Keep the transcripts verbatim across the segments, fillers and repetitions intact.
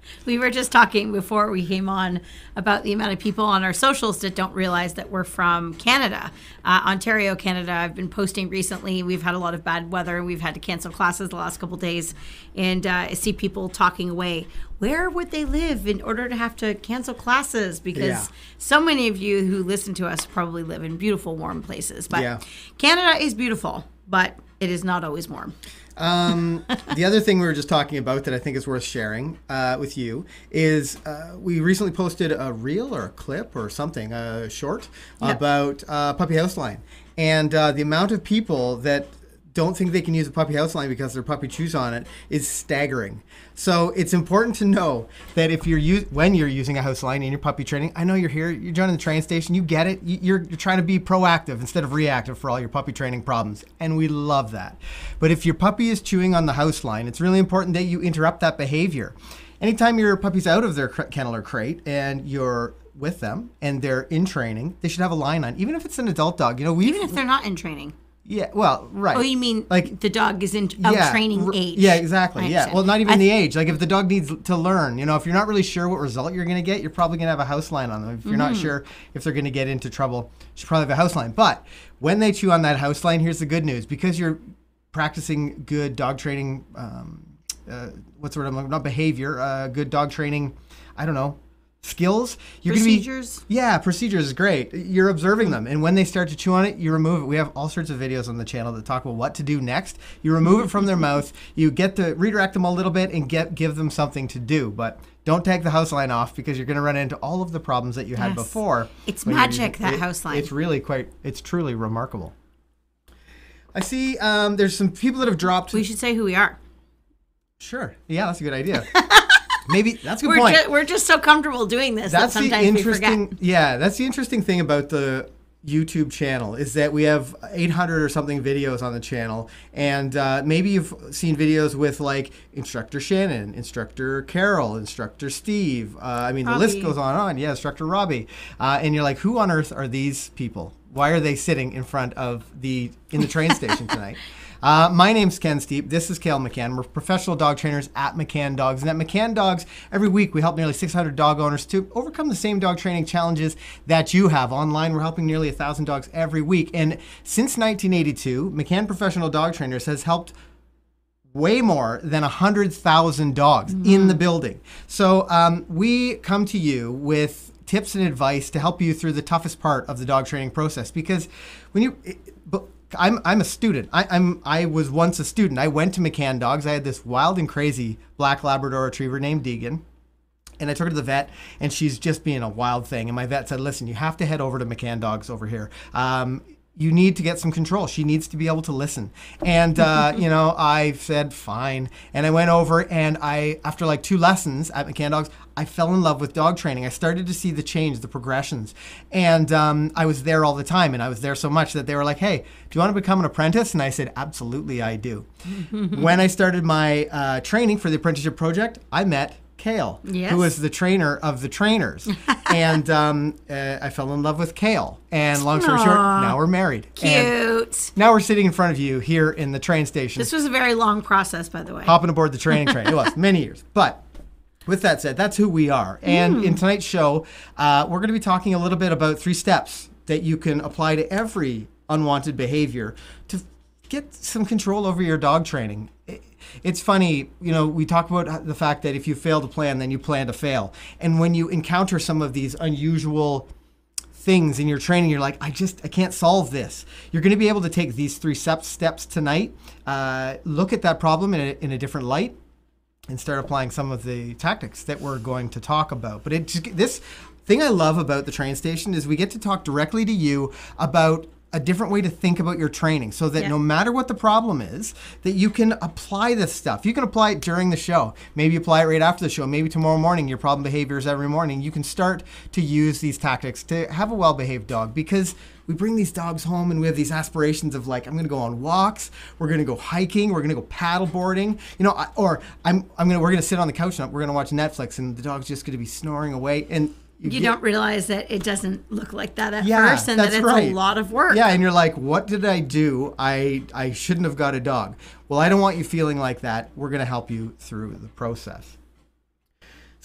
We were just talking before we came on about the amount of people on our socials that don't realize that we're from Canada, uh, Ontario, Canada. I've been posting recently. We've had a lot of bad weather. We've had to cancel classes the last couple of days, and uh, I see people talking away. Where would they live in order to have to cancel classes? Because Yeah. so many of you who listen to us probably live in beautiful, warm places. But Yeah. Canada is beautiful, but it is not always warm. Um, the other thing we were just talking about that I think is worth sharing uh, with you is uh, we recently posted a reel or a clip or something, a short, Yep. about uh, Puppy House Line. And uh, the amount of people that don't think they can use a Puppy House Line because their puppy chews on it is staggering. So it's important to know that if you're u- when you're using a house line in your puppy training, I know you're here, you're joining the train station, you get it. You- You're, you're trying to be proactive instead of reactive for all your puppy training problems. And we love that. But if your puppy is chewing on the house line, it's really important that you interrupt that behavior. Anytime your puppy's out of their cr- kennel or crate and you're with them and they're in training, they should have a line on, even if it's an adult dog. You know, we Even if they're not in training. Yeah, well, right. Oh, you mean like like the dog is in of yeah, training r- age? Yeah, exactly. I Yeah. understand. Well, not even I the th- age. Like if the dog needs to learn, you know, if you're not really sure what result you're going to get, you're probably going to have a house line on them. If you're Mm-hmm. not sure if they're going to get into trouble, you should probably have a house line. But when they chew on that house line, here's the good news. Because you're practicing good dog training, um, uh, what's the word I'm looking, not behavior, uh, good dog training, I don't know, skills. You're gonna Procedures? Be, yeah, procedures is great. You're observing them. And when they start to chew on it, you remove it. We have all sorts of videos on the channel that talk about what to do next. You remove it from their mouth. You get to redirect them a little bit and get give them something to do. But don't take the house line off because you're going to run into all of the problems that you had Yes. before. It's when you're magic, using- that it- house line. It's really quite, it's truly remarkable. I see um, there's some people that have dropped. We should say who we are. Sure. Yeah, that's a good idea. Maybe that's a good We're, point. ju- we're just so comfortable doing this That's that the sometimes we interesting. forget. Yeah, that's the interesting thing about the YouTube channel is that we have eight hundred or something videos on the channel, and uh, maybe you've seen videos with like Instructor Shannon, Instructor Carol, Instructor Steve. Uh, I mean, the list Robbie. goes on and on. Yeah, Instructor Robbie, uh, and you're like, who on earth are these people? Why are they sitting in front of the in the train station tonight? Uh, my name's Ken Steep. This is Cale McCann. We're professional dog trainers at McCann Dogs. And at McCann Dogs, every week we help nearly six hundred dog owners to overcome the same dog training challenges that you have. Online, we're helping nearly one thousand dogs every week. And since nineteen eighty-two, McCann Professional Dog Trainers has helped way more than one hundred thousand dogs in the building. So um, we come to you with tips and advice to help you through the toughest part of the dog training process. Because when you... It, but, I'm I'm a student. I, I'm I was once a student. I went to McCann Dogs. I had this wild and crazy black Labrador retriever named Deegan, and I took her to the vet, and she's just being a wild thing. And my vet said, "Listen, you have to head over to McCann Dogs over here. Um, you need to get some control. She needs to be able to listen." And uh, you know, I said fine, and I went over, and I after like two lessons at McCann Dogs, I fell in love with dog training. I started to see the change, the progressions. And um, I was there all the time. And I was there so much that they were like, hey, do you want to become an apprentice? And I said, absolutely, I do. When I started my uh, training for the apprenticeship project, I met Cale, Yes. who was the trainer of the trainers. and um, uh, I fell in love with Cale. And long story short, Aw. now we're married. And Cute. now we're sitting in front of you here in the train station, This was a very long process, by the way. hopping aboard the training train. It was many years. But with that said, that's who we are. And in tonight's show, uh, we're going to be talking a little bit about three steps that you can apply to every unwanted behavior to get some control over your dog training. It- It's funny, you know, we talk about the fact that if you fail to plan, then you plan to fail. And when you encounter some of these unusual things in your training, you're like, I just, I can't solve this. You're going to be able to take these three steps, steps tonight, uh, look at that problem in a, in a different light, and start applying some of the tactics that we're going to talk about. But it just, this thing I love about the train station is we get to talk directly to you about a different way to think about your training so that Yeah. no matter what the problem is, that you can apply this stuff. You can apply it during the show. Maybe apply it right after the show. Maybe tomorrow morning, your problem behaviors every morning. You can start to use these tactics to have a well-behaved dog, because we bring these dogs home and we have these aspirations of like, I'm going to go on walks, we're going to go hiking, we're going to go paddle boarding, you know, I- or I'm I'm going to we're going to sit on the couch and we're going to watch Netflix and the dog's just going to be snoring away. And You get- don't realize that it doesn't look like that at Yeah, first, and that that's it's right. a lot of work. Yeah, and you're like, what did I do? I I shouldn't have got a dog. Well, I don't want you feeling like that. We're going to help you through the process.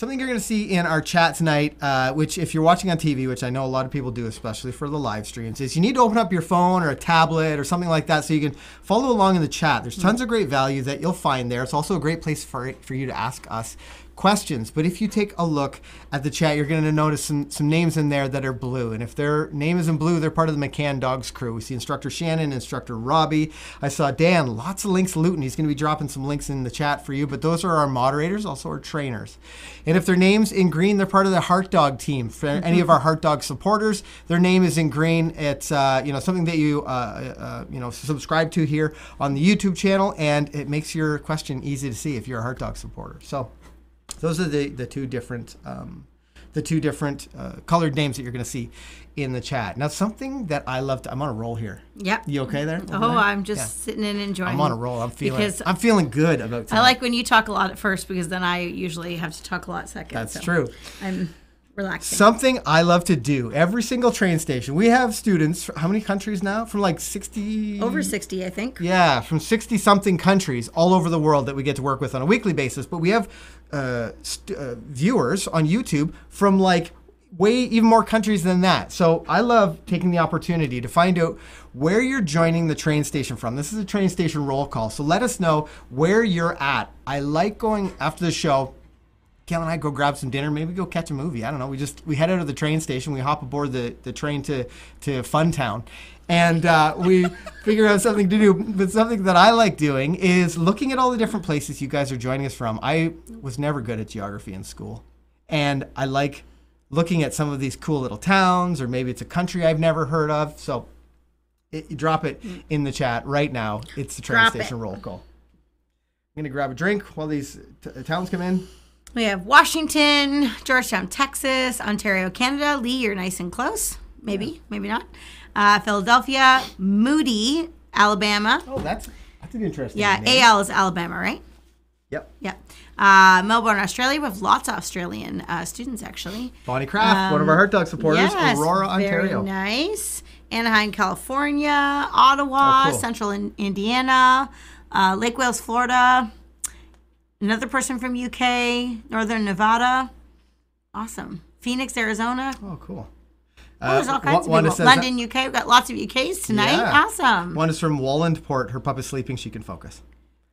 Something you're going to see in our chat tonight, uh, which if you're watching on T V, which I know a lot of people do, especially for the live streams, is you need to open up your phone or a tablet or something like that so you can follow along in the chat. There's tons of great value that you'll find there. It's also a great place for, for you to ask us questions. But if you take a look at the chat, you're going to notice some, some names in there that are blue. And if their name is in blue, they're part of the McCann Dogs crew. We see Instructor Shannon, Instructor Robbie. I saw Dan, lots of links looting. He's going to be dropping some links in the chat for you. But those are our moderators, also our trainers. And if their name's in green, they're part of the Heart Dog team. For any of our Heart Dog supporters, their name is in green. It's uh, you know something that you uh, uh, you know subscribe to here on the YouTube channel, and it makes your question easy to see if you're a Heart Dog supporter. So those are the, the two different um, the two different uh, colored names that you're going to see in the chat. Now, something that I love to, I'm on a roll here. Yep. You okay there? Oh, there? I'm just Yeah. sitting and enjoying. I'm on a roll. I'm feeling because I'm feeling good about tonight. I like when you talk a lot at first because then I usually have to talk a lot second. That's so true. I'm relaxing. Something I love to do every single train station. We have students, how many countries now? From like sixty? Over sixty, I think. Yeah, from sixty something countries all over the world that we get to work with on a weekly basis. But we have uh, st- uh, viewers on YouTube from like way even more countries than that. So I love taking the opportunity to find out where you're joining the train station from. This is a train station roll call. So let us know where you're at. I like going after the show. Kel and I go grab some dinner, maybe go catch a movie. I don't know. We just we head out of the train station. We hop aboard the, the train to, to Funtown. And uh, we figure out something to do. But something that I like doing is looking at all the different places you guys are joining us from. I was never good at geography in school. And I like looking at some of these cool little towns, or maybe it's a country I've never heard of. So it, you drop it in the chat right now. It's the train Drop station it. roll call. I'm going to grab a drink while these t- towns come in. We have Washington, Georgetown, Texas, Ontario, Canada. Lee, you're nice and close. Maybe, yeah. maybe not. Uh, Philadelphia, Moody, Alabama. Oh, that's that's an interesting Yeah, name. A L is Alabama, right? Yep. Yep. Uh, Melbourne, Australia. We have lots of Australian uh, students, actually. Bonnie Kraft, um, one of our Heart Dog supporters. Yes, Aurora, Ontario. Very nice. Anaheim, California. Ottawa, oh, cool. Central in- Indiana. Uh, Lake Wales, Florida. Another person from U K. Northern Nevada. Awesome. Phoenix, Arizona. Oh, cool. Oh, there's all kinds one, of people. London, U K. We've got lots of U Ks tonight. Yeah. Awesome. One is from Wallandport. Her pup is sleeping. She can focus.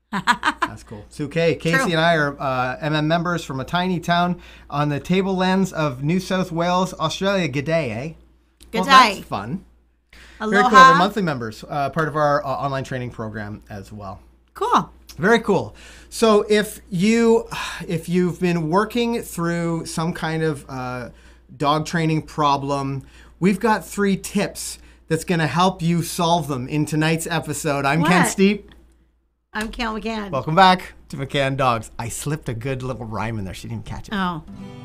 That's cool. Sue K. Casey True. and I are uh, M M members from a tiny town on the tablelands of New South Wales, Australia. G'day, eh? Good well, day. That's fun. Aloha. Very cool. They're monthly members, uh, part of our uh, online training program as well. Cool. Very cool. So if you if you've been working through some kind of uh, dog training problem, we've got three tips that's going to help you solve them in tonight's episode. I'm What? Ken Steep. I'm Kel McCann. Welcome back to McCann Dogs. I slipped a good little rhyme in there. She didn't catch it. Oh.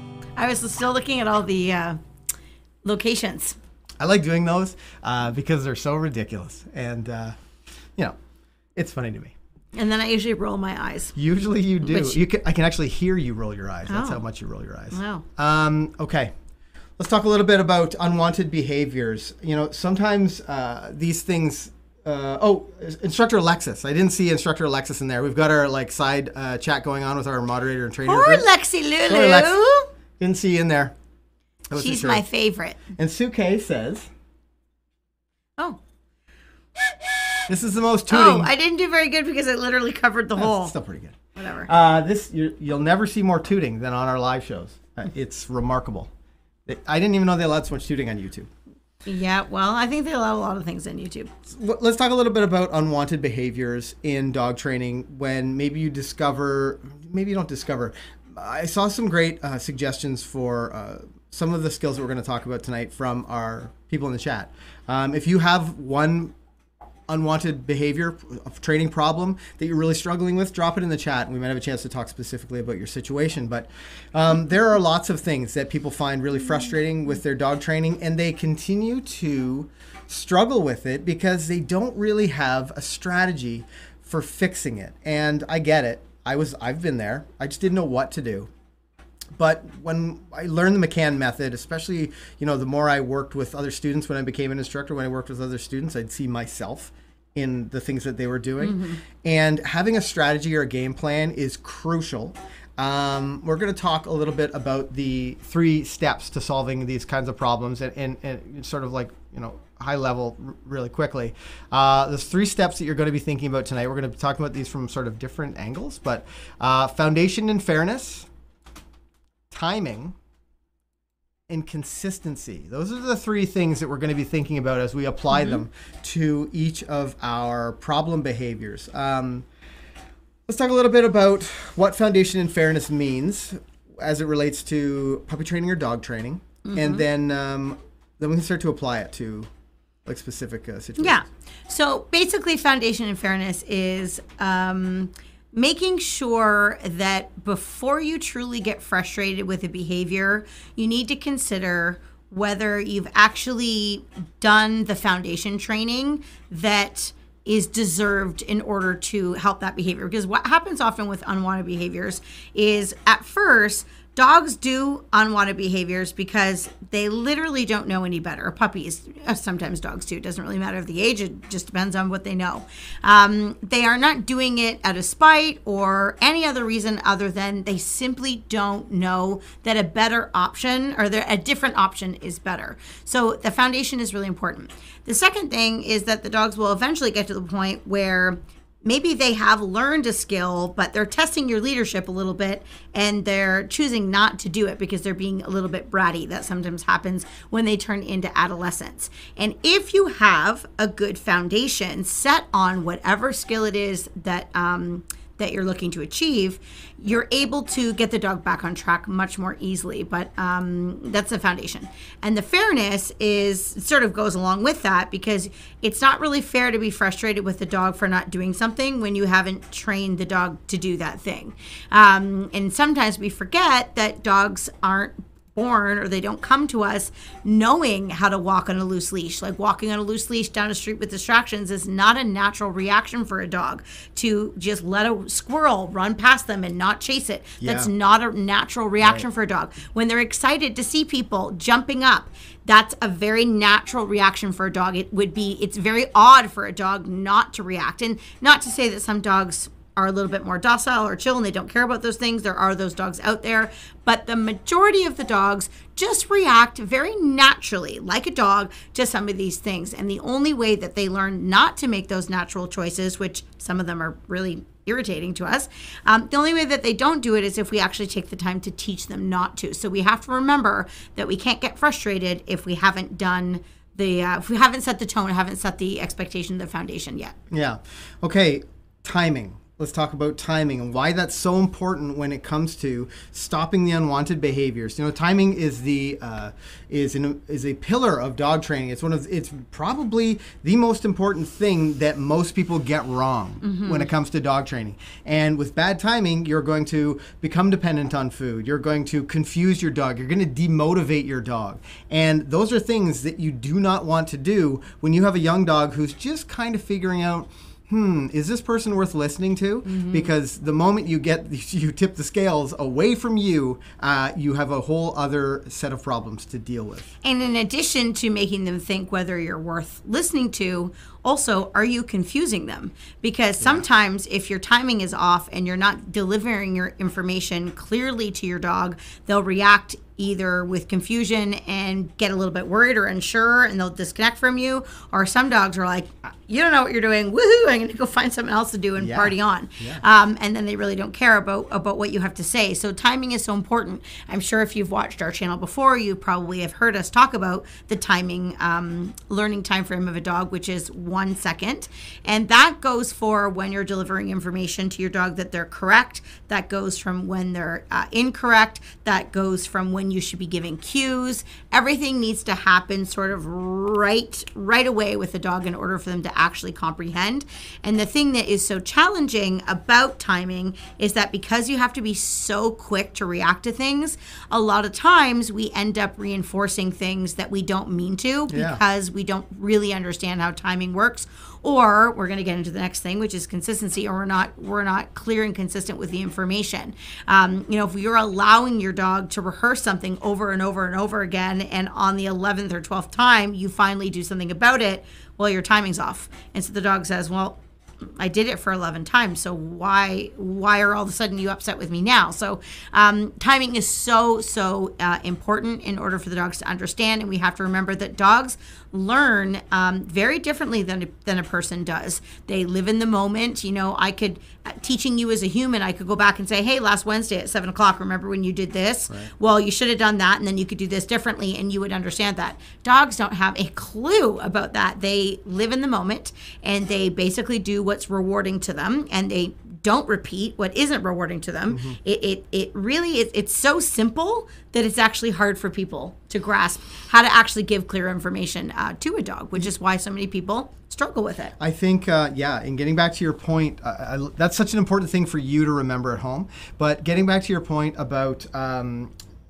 I was still looking at all the uh, locations. I like doing those uh, because they're so ridiculous. And, uh, you know, it's funny to me. And then I usually roll my eyes. Usually you do. Which- you can, I can actually hear you roll your eyes. That's Oh. how much you roll your eyes. Wow. Um, okay. Let's talk a little bit about unwanted behaviors. You know, sometimes uh, these things... Uh, oh, Instructor Alexis. I didn't see Instructor Alexis in there. We've got our like side uh, chat going on with our moderator and trainer. Poor group. Lexi Lulu. Sorry, Lex. Didn't see you in there. I wasn't She's sure. my favorite. And Sue K says, Oh. this is the most tooting. Oh, I didn't do very good because it literally covered the That's hole. still pretty good. Whatever. Uh, this you, you'll never see more tooting than on our live shows. Uh, it's remarkable. It, I didn't even know they allowed so much tooting on YouTube. Yeah, well, I think they allow a lot of things on YouTube. Let's talk a little bit about unwanted behaviors in dog training when maybe you discover, maybe you don't discover. I saw some great uh, suggestions for uh, some of the skills that we're going to talk about tonight from our people in the chat. Um, if you have one unwanted behavior, a training problem that you're really struggling with, drop it in the chat and we might have a chance to talk specifically about your situation. But um, there are lots of things that people find really frustrating with their dog training, and they continue to struggle with it because they don't really have a strategy for fixing it. And I get it. I was, I've been there. I just didn't know what to do. But when I learned the McCann method, especially, you know, the more I worked with other students when I became an instructor, when I worked with other students, I'd see myself in the things that they were doing. Mm-hmm. And having a strategy or a game plan is crucial. Um, we're going to talk a little bit about the three steps to solving these kinds of problems, and, and, and sort of like, you know, high level r- really quickly. Uh, there's three steps that you're going to be thinking about tonight. We're going to be talking about these from sort of different angles, but uh, foundation and fairness, timing, and consistency. Those are the three things that we're going to be thinking about as we apply mm-hmm. them to each of our problem behaviors. Um, let's talk a little bit about what foundation and fairness means as it relates to puppy training or dog training, mm-hmm. and then um, then we can start to apply it to like specific uh, situations. Yeah. So basically, foundation and fairness is um, making sure that before you truly get frustrated with a behavior, you need to consider whether you've actually done the foundation training that is deserved in order to help that behavior. Because what happens often with unwanted behaviors is at first, dogs do unwanted behaviors because they literally don't know any better. Puppies, sometimes dogs too. It doesn't really matter of the age. It just depends on what they know. Um, they are not doing it out of spite or any other reason other than they simply don't know that a better option or a different option is better. So the foundation is really important. The second thing is that the dogs will eventually get to the point where maybe they have learned a skill, but they're testing your leadership a little bit and they're choosing not to do it because they're being a little bit bratty. That sometimes happens when they turn into adolescence. And if you have a good foundation set on whatever skill it is that um, that you're looking to achieve, you're able to get the dog back on track much more easily. But um, that's the foundation. And the fairness is sort of goes along with that because it's not really fair to be frustrated with the dog for not doing something when you haven't trained the dog to do that thing. Um, and sometimes we forget that dogs aren't born or they don't come to us knowing how to walk on a loose leash. Like walking on a loose leash down a street with distractions is not a natural reaction for a dog. To just let a squirrel run past them and not chase it. Yeah. That's not a natural reaction right. for a dog. When they're excited to see people jumping up, that's a very natural reaction for a dog. It would be, it's very odd for a dog not to react. And not to say that some dogs are a little bit more docile or chill and they don't care about those things. There are those dogs out there. But the majority of the dogs just react very naturally, like a dog, to some of these things. And the only way that they learn not to make those natural choices, which some of them are really irritating to us, um, the only way that they don't do it is if we actually take the time to teach them not to. So we have to remember that we can't get frustrated if we haven't done the, uh, if we haven't set the tone, haven't set the expectation, the foundation yet. Yeah. Okay. Timing. Let's talk about timing and why that's so important when it comes to stopping the unwanted behaviors. You know, timing is the uh, is an, is a pillar of dog training. It's one of it's probably the most important thing that most people get wrong mm-hmm. when it comes to dog training. And with bad timing, you're going to become dependent on food. You're going to confuse your dog. You're going to demotivate your dog. And those are things that you do not want to do when you have a young dog who's just kind of figuring out, hmm, is this person worth listening to? Mm-hmm. Because the moment you get, you tip the scales away from you, uh, you have a whole other set of problems to deal with. And in addition to making them think whether you're worth listening to, also, are you confusing them? Because sometimes if your timing is off and you're not delivering your information clearly to your dog, they'll react either with confusion and get a little bit worried or unsure and they'll disconnect from you. Or some dogs are like, you don't know what you're doing. Woohoo, I'm going to go find something else to do and yeah. party on. Yeah. Um, and then they really don't care about, about what you have to say. So timing is so important. I'm sure if you've watched our channel before, you probably have heard us talk about the timing, um, learning time frame of a dog, which is one second. And that goes for when you're delivering information to your dog that they're correct. That goes from when they're uh, incorrect. That goes from when you should be giving cues. Everything needs to happen sort of right, right away with the dog in order for them to actually comprehend. And the thing that is so challenging about timing is that because you have to be so quick to react to things, a lot of times we end up reinforcing things that we don't mean to because yeah. we don't really understand how timing works. Or we're going to get into the next thing, which is consistency, or we're not we're not clear and consistent with the information. Um, you know, if you're allowing your dog to rehearse something over and over and over again, and on the eleventh or twelfth time, you finally do something about it, well, your timing's off. And so the dog says, well, I did it for eleven times. So why why are all of a sudden you upset with me now? So um, timing is so, so uh, important in order for the dogs to understand. And we have to remember that dogs learn um, very differently than, than a person does. They live in the moment. You know, I could, uh, teaching you as a human, I could go back and say, hey, last Wednesday at seven o'clock, remember when you did this? Right. Well, you should have done that, and then you could do this differently, and you would understand that. Dogs don't have a clue about that. They live in the moment, and they basically do what's rewarding to them, and they don't repeat what isn't rewarding to them. Mm-hmm. It, it it really is, it's so simple that it's actually hard for people to grasp how to actually give clear information uh, to a dog, which is why so many people struggle with it. I think, uh, yeah, and getting back to your point, uh, I, that's such an important thing for you to remember at home. But getting back to your point about, um,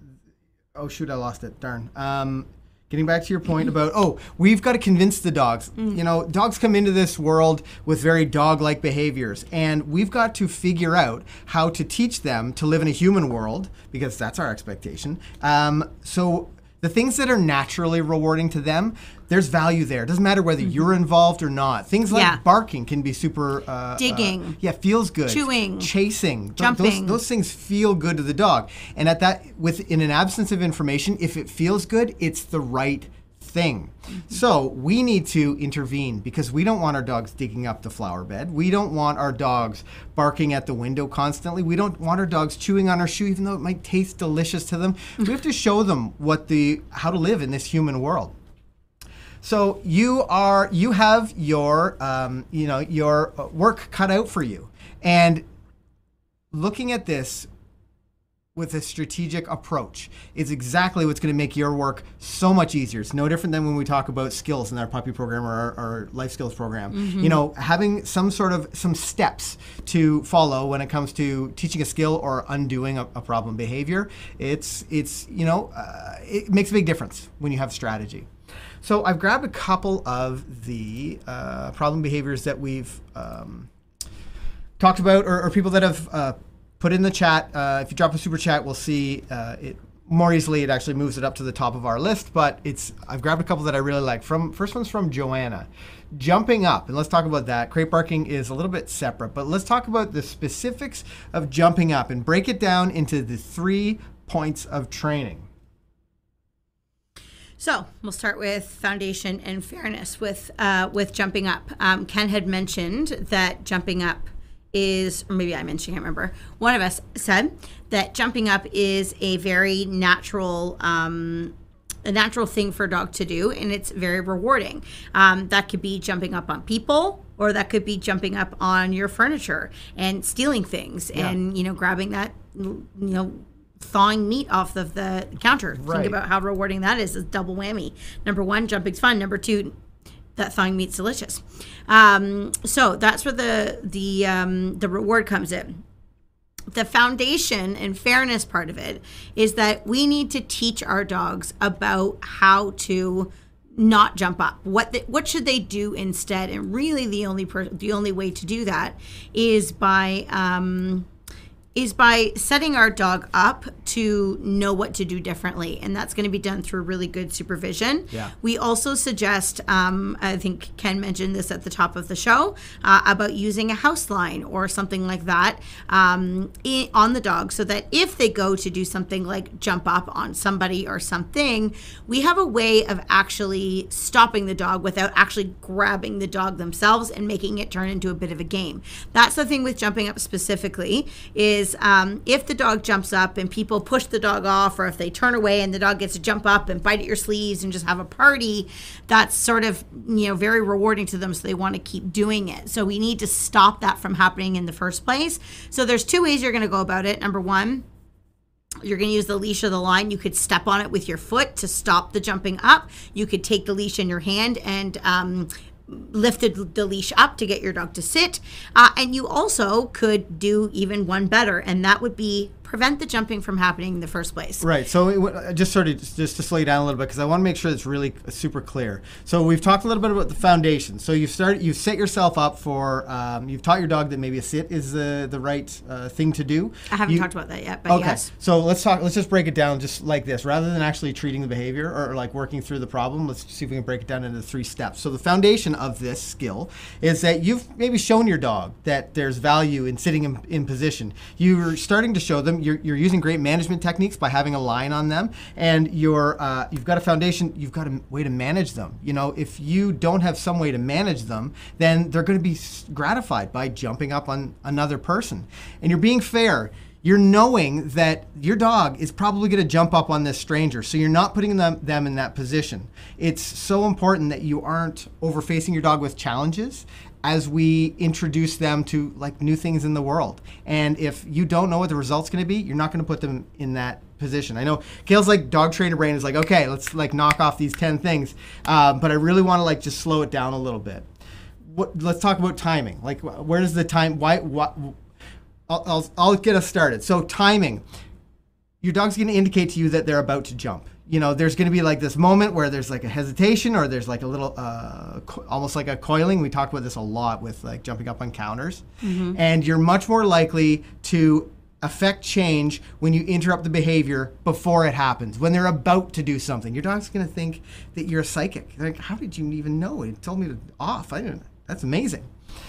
oh shoot, I lost it, darn. Um, Getting back to your point about, oh, we've got to convince the dogs. Mm. You know, dogs come into this world with very dog-like behaviors, and we've got to figure out how to teach them to live in a human world, because that's our expectation. Um, so the things that are naturally rewarding to them, there's value there. It doesn't matter whether mm-hmm. you're involved or not. Things like yeah. barking can be super... Uh, Digging. Uh, yeah, feels good. Chewing. Chasing. Jumping. Those, those things feel good to the dog. And at that, with in an absence of information, if it feels good, it's the right thing. Mm-hmm. So we need to intervene, because we don't want our dogs digging up the flower bed. We don't want our dogs barking at the window constantly. We don't want our dogs chewing on our shoe, even though it might taste delicious to them. We have to show them what the how to live in this human world. So you are you have your um, you know your work cut out for you, and looking at this with a strategic approach is exactly what's going to make your work so much easier. It's no different than when we talk about skills in our puppy program or our, our life skills program. Mm-hmm. You know, having some sort of some steps to follow when it comes to teaching a skill or undoing a, a problem behavior. It's it's you know uh, it makes a big difference when you have strategy. So I've grabbed a couple of the uh, problem behaviors that we've um, talked about, or, or people that have uh, put in the chat. Uh, if you drop a super chat, we'll see uh, it more easily. It actually moves it up to the top of our list. But it's I've grabbed a couple that I really like. From first one's from Joanna. Jumping up, and let's talk about that. Crate barking is a little bit separate, but let's talk about the specifics of jumping up and break it down into the three points of training. So we'll start with foundation and fairness with uh, with jumping up. Um, Ken had mentioned that jumping up is, or maybe I mentioned, I can't remember. One of us said that jumping up is a very natural, um, a natural thing for a dog to do, and it's very rewarding. Um, that could be jumping up on people, or that could be jumping up on your furniture and stealing things, yeah. and you know, grabbing that, you know, thawing meat off of the counter. Right. Think about how rewarding that is. It's double whammy. Number one, jumping's fun. Number two, that thawing meat's delicious. Um, so that's where the the um, the reward comes in. The foundation and fairness part of it is that we need to teach our dogs about how to not jump up. What the, what should they do instead? And really, the only per, the only way to do that is by um, is by setting our dog up to know what to do differently. And that's going to be done through really good supervision. Yeah. We also suggest, um, I think Ken mentioned this at the top of the show, uh, about using a house line or something like that um, in, on the dog, so that if they go to do something like jump up on somebody or something, we have a way of actually stopping the dog without actually grabbing the dog themselves and making it turn into a bit of a game. That's the thing with jumping up specifically, is Um, if the dog jumps up and people push the dog off, or if they turn away and the dog gets to jump up and bite at your sleeves and just have a party, that's sort of, you know, very rewarding to them, so they want to keep doing it. So we need to stop that from happening in the first place. So there's two ways you're going to go about it. Number one, you're going to use the leash or the line. You could step on it with your foot to stop the jumping up. You could take the leash in your hand and um, lifted the leash up to get your dog to sit. Uh, and you also could do even one better, and that would be prevent the jumping from happening in the first place. Right. So it, w- just sort of just, just to slow you down a little bit, because I want to make sure it's really super clear. So we've talked a little bit about the foundation. So you've started, you've set yourself up for, um, you've taught your dog that maybe a sit is the the right uh, thing to do. I haven't you, talked about that yet, but okay. yes. So let's talk. Let's just break it down just like this, rather than actually treating the behavior or, or like working through the problem. Let's see if we can break it down into three steps. So the foundation of this skill is that you've maybe shown your dog that there's value in sitting in, in position. You're starting to show them. You're, you're using great management techniques by having a line on them, and you're uh, you've got a foundation. You've got a way to manage them. You know, if you don't have some way to manage them, then they're going to be gratified by jumping up on another person. And you're being fair. You're knowing that your dog is probably going to jump up on this stranger, so you're not putting them, them in that position. It's so important that you aren't overfacing your dog with challenges as we introduce them to like new things in the world. And if you don't know what the result's going to be, you're not going to put them in that position. I know Kale's like dog trainer brain is like, okay, let's like knock off these ten things, uh, but I really want to like just slow it down a little bit. What, let's talk about timing. Like, where does the time? Why? What? I'll, I'll, I'll get us started. So timing, your dog's going to indicate to you that they're about to jump. You know, there's going to be like this moment where there's like a hesitation, or there's like a little, uh, co- almost like a coiling. We talk about this a lot with like jumping up on counters. Mm-hmm. And you're much more likely to affect change when you interrupt the behavior before it happens, when they're about to do something. Your dog's going to think that you're a psychic. They're like, how did you even know? It told me to off. I didn't. That's amazing.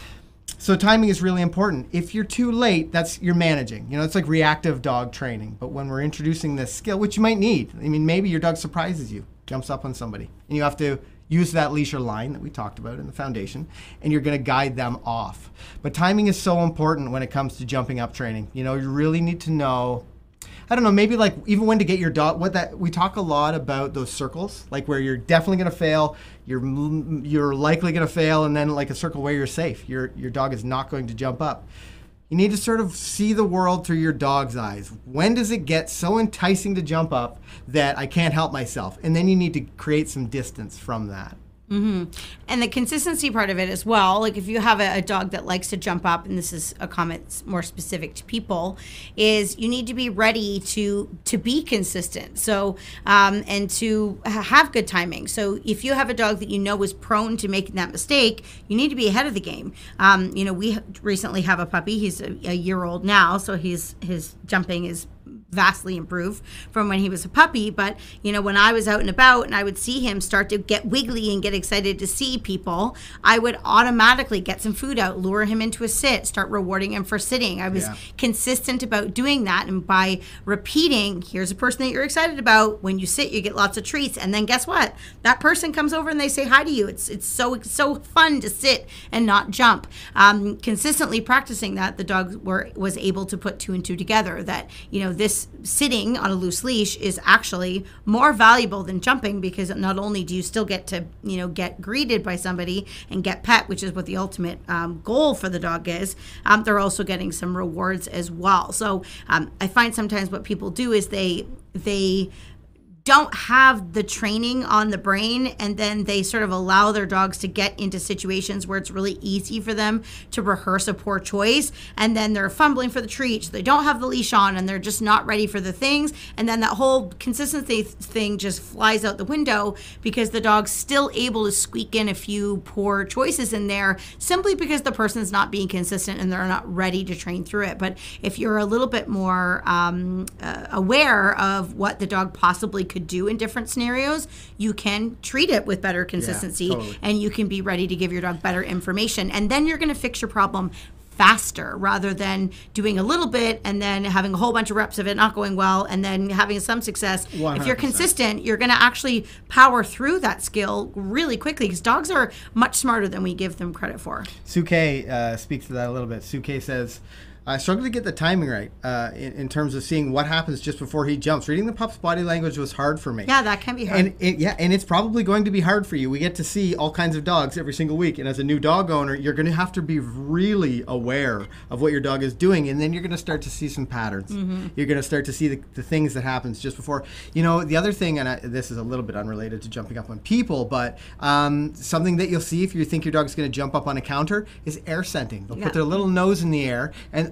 So timing is really important. If you're too late, that's you're managing. You know, it's like reactive dog training. But when we're introducing this skill, which you might need, I mean, maybe your dog surprises you, jumps up on somebody, and you have to use that leash or line that we talked about in the foundation, and you're going to guide them off. But timing is so important when it comes to jumping up training. You know, you really need to know, I don't know, maybe like even when to get your dog, what that, we talk a lot about those circles, like where you're definitely going to fail, you're you're likely going to fail, and then like a circle where you're safe. Your your dog is not going to jump up. You need to sort of see the world through your dog's eyes. When does it get so enticing to jump up that I can't help myself? And then you need to create some distance from that. Mm-hmm. And the consistency part of it as well, like if you have a, a dog that likes to jump up, and this is a comment more specific to people, is you need to be ready to to be consistent. So um, and to ha- have good timing. So if you have a dog that you know is prone to making that mistake, you need to be ahead of the game. Um, you know, we recently have a puppy. He's a, a year old now, so he's his jumping is vastly improved from when he was a puppy. But you know, when I was out and about and I would see him start to get wiggly and get excited to see people, I would automatically get some food out, lure him into a sit, start rewarding him for sitting. I was yeah. consistent about doing that, and by repeating, here's a person that you're excited about, when you sit you get lots of treats, and then guess what, that person comes over and they say hi to you. It's it's so so fun to sit and not jump. Um, consistently practicing that, the dog were was able to put two and two together, that you know, this sitting on a loose leash is actually more valuable than jumping, because not only do you still get to, you know, get greeted by somebody and get pet, which is what the ultimate um, goal for the dog is, um, they're also getting some rewards as well. So um, I find sometimes what people do is they they don't have the training on the brain, and then they sort of allow their dogs to get into situations where it's really easy for them to rehearse a poor choice, and then they're fumbling for the treat, so they don't have the leash on, and they're just not ready for the things, and then that whole consistency thing just flies out the window, because the dog's still able to squeak in a few poor choices in there simply because the person's not being consistent and they're not ready to train through it. But if you're a little bit more um, uh, aware of what the dog possibly could could do in different scenarios, you can treat it with better consistency, yeah, totally. And you can be ready to give your dog better information. And then you're going to fix your problem faster, rather than doing a little bit and then having a whole bunch of reps of it not going well and then having some success. one hundred percent. If you're consistent, you're going to actually power through that skill really quickly, because dogs are much smarter than we give them credit for. Sue Kay uh, speaks to that a little bit. Sue Kay says, I struggle to get the timing right uh, in, in terms of seeing what happens just before he jumps. Reading the pup's body language was hard for me. Yeah, that can be hard. And it, yeah, and it's probably going to be hard for you. We get to see all kinds of dogs every single week, and as a new dog owner, you're going to have to be really aware of what your dog is doing, and then you're going to start to see some patterns. Mm-hmm. You're going to start to see the, the things that happens just before. You know, the other thing, and I, this is a little bit unrelated to jumping up on people, but um, something that you'll see if you think your dog's going to jump up on a counter is air scenting. They'll yeah. put their little nose in the air, and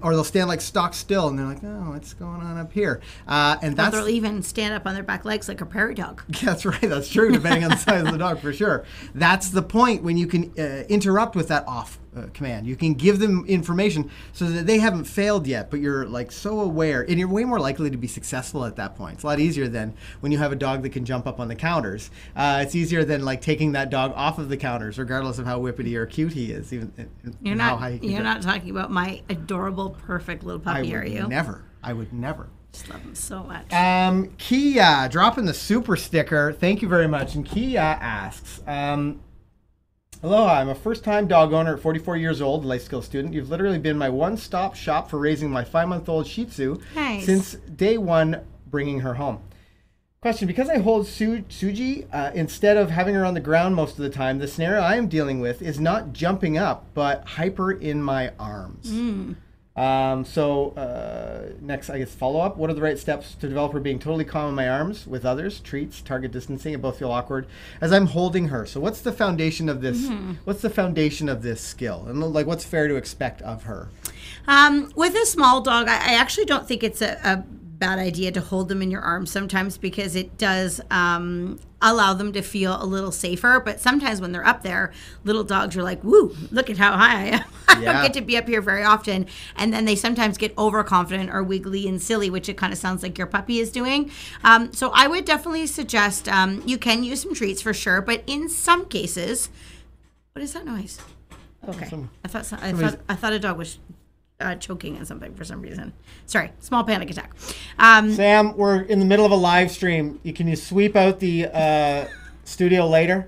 or they'll stand like stock still, and they're like, oh, what's going on up here? Uh, and Or that's they'll even stand up on their back legs like a prairie dog. That's right. That's true, depending on the size of the dog, for sure. That's the point when you can uh, interrupt with that off uh, command. You can give them information so that they haven't failed yet, but you're like so aware, and you're way more likely to be successful at that point. It's a lot easier than when you have a dog that can jump up on the counters. Uh, it's easier than like taking that dog off of the counters, regardless of how whippity or cute he is, even and You're how not. high he can You're jump. not talking about my adorable, perfect little I puppy, are would you? never. I would never. Just love him so much. Um, Kia dropping the super sticker. Thank you very much. And Kia asks, um, aloha, I'm a first-time dog owner at forty-four years old, life skills student. You've literally been my one-stop shop for raising my five-month-old Shih Tzu Nice. since day one, bringing her home. Question, because I hold Su- Suji, uh, instead of having her on the ground most of the time, the scenario I am dealing with is not jumping up, but hyper in my arms. Mm. Um, so uh, next, I guess, follow-up. What are the right steps to develop her being totally calm in my arms with others? Treats, target distancing, I both feel awkward as I'm holding her. So what's the foundation of this? Mm-hmm. What's the foundation of this skill? And like, what's fair to expect of her? Um, with a small dog, I, I actually don't think it's a, a bad idea to hold them in your arms sometimes, because it does um, allow them to feel a little safer. But sometimes when they're up there, little dogs are like, woo, look at how high I am. I Yeah. don't get to be up here very often. And then they sometimes get overconfident or wiggly and silly, which it kind of sounds like your puppy is doing. Um, so I would definitely suggest um, you can use some treats for sure. But in some cases, what is that noise? Okay. Some- I thought so, I somebody's- thought I thought a dog was uh, choking on something for some reason. Sorry, small panic attack. Um, Sam, we're in the middle of a live stream. You, can you sweep out the uh, studio later?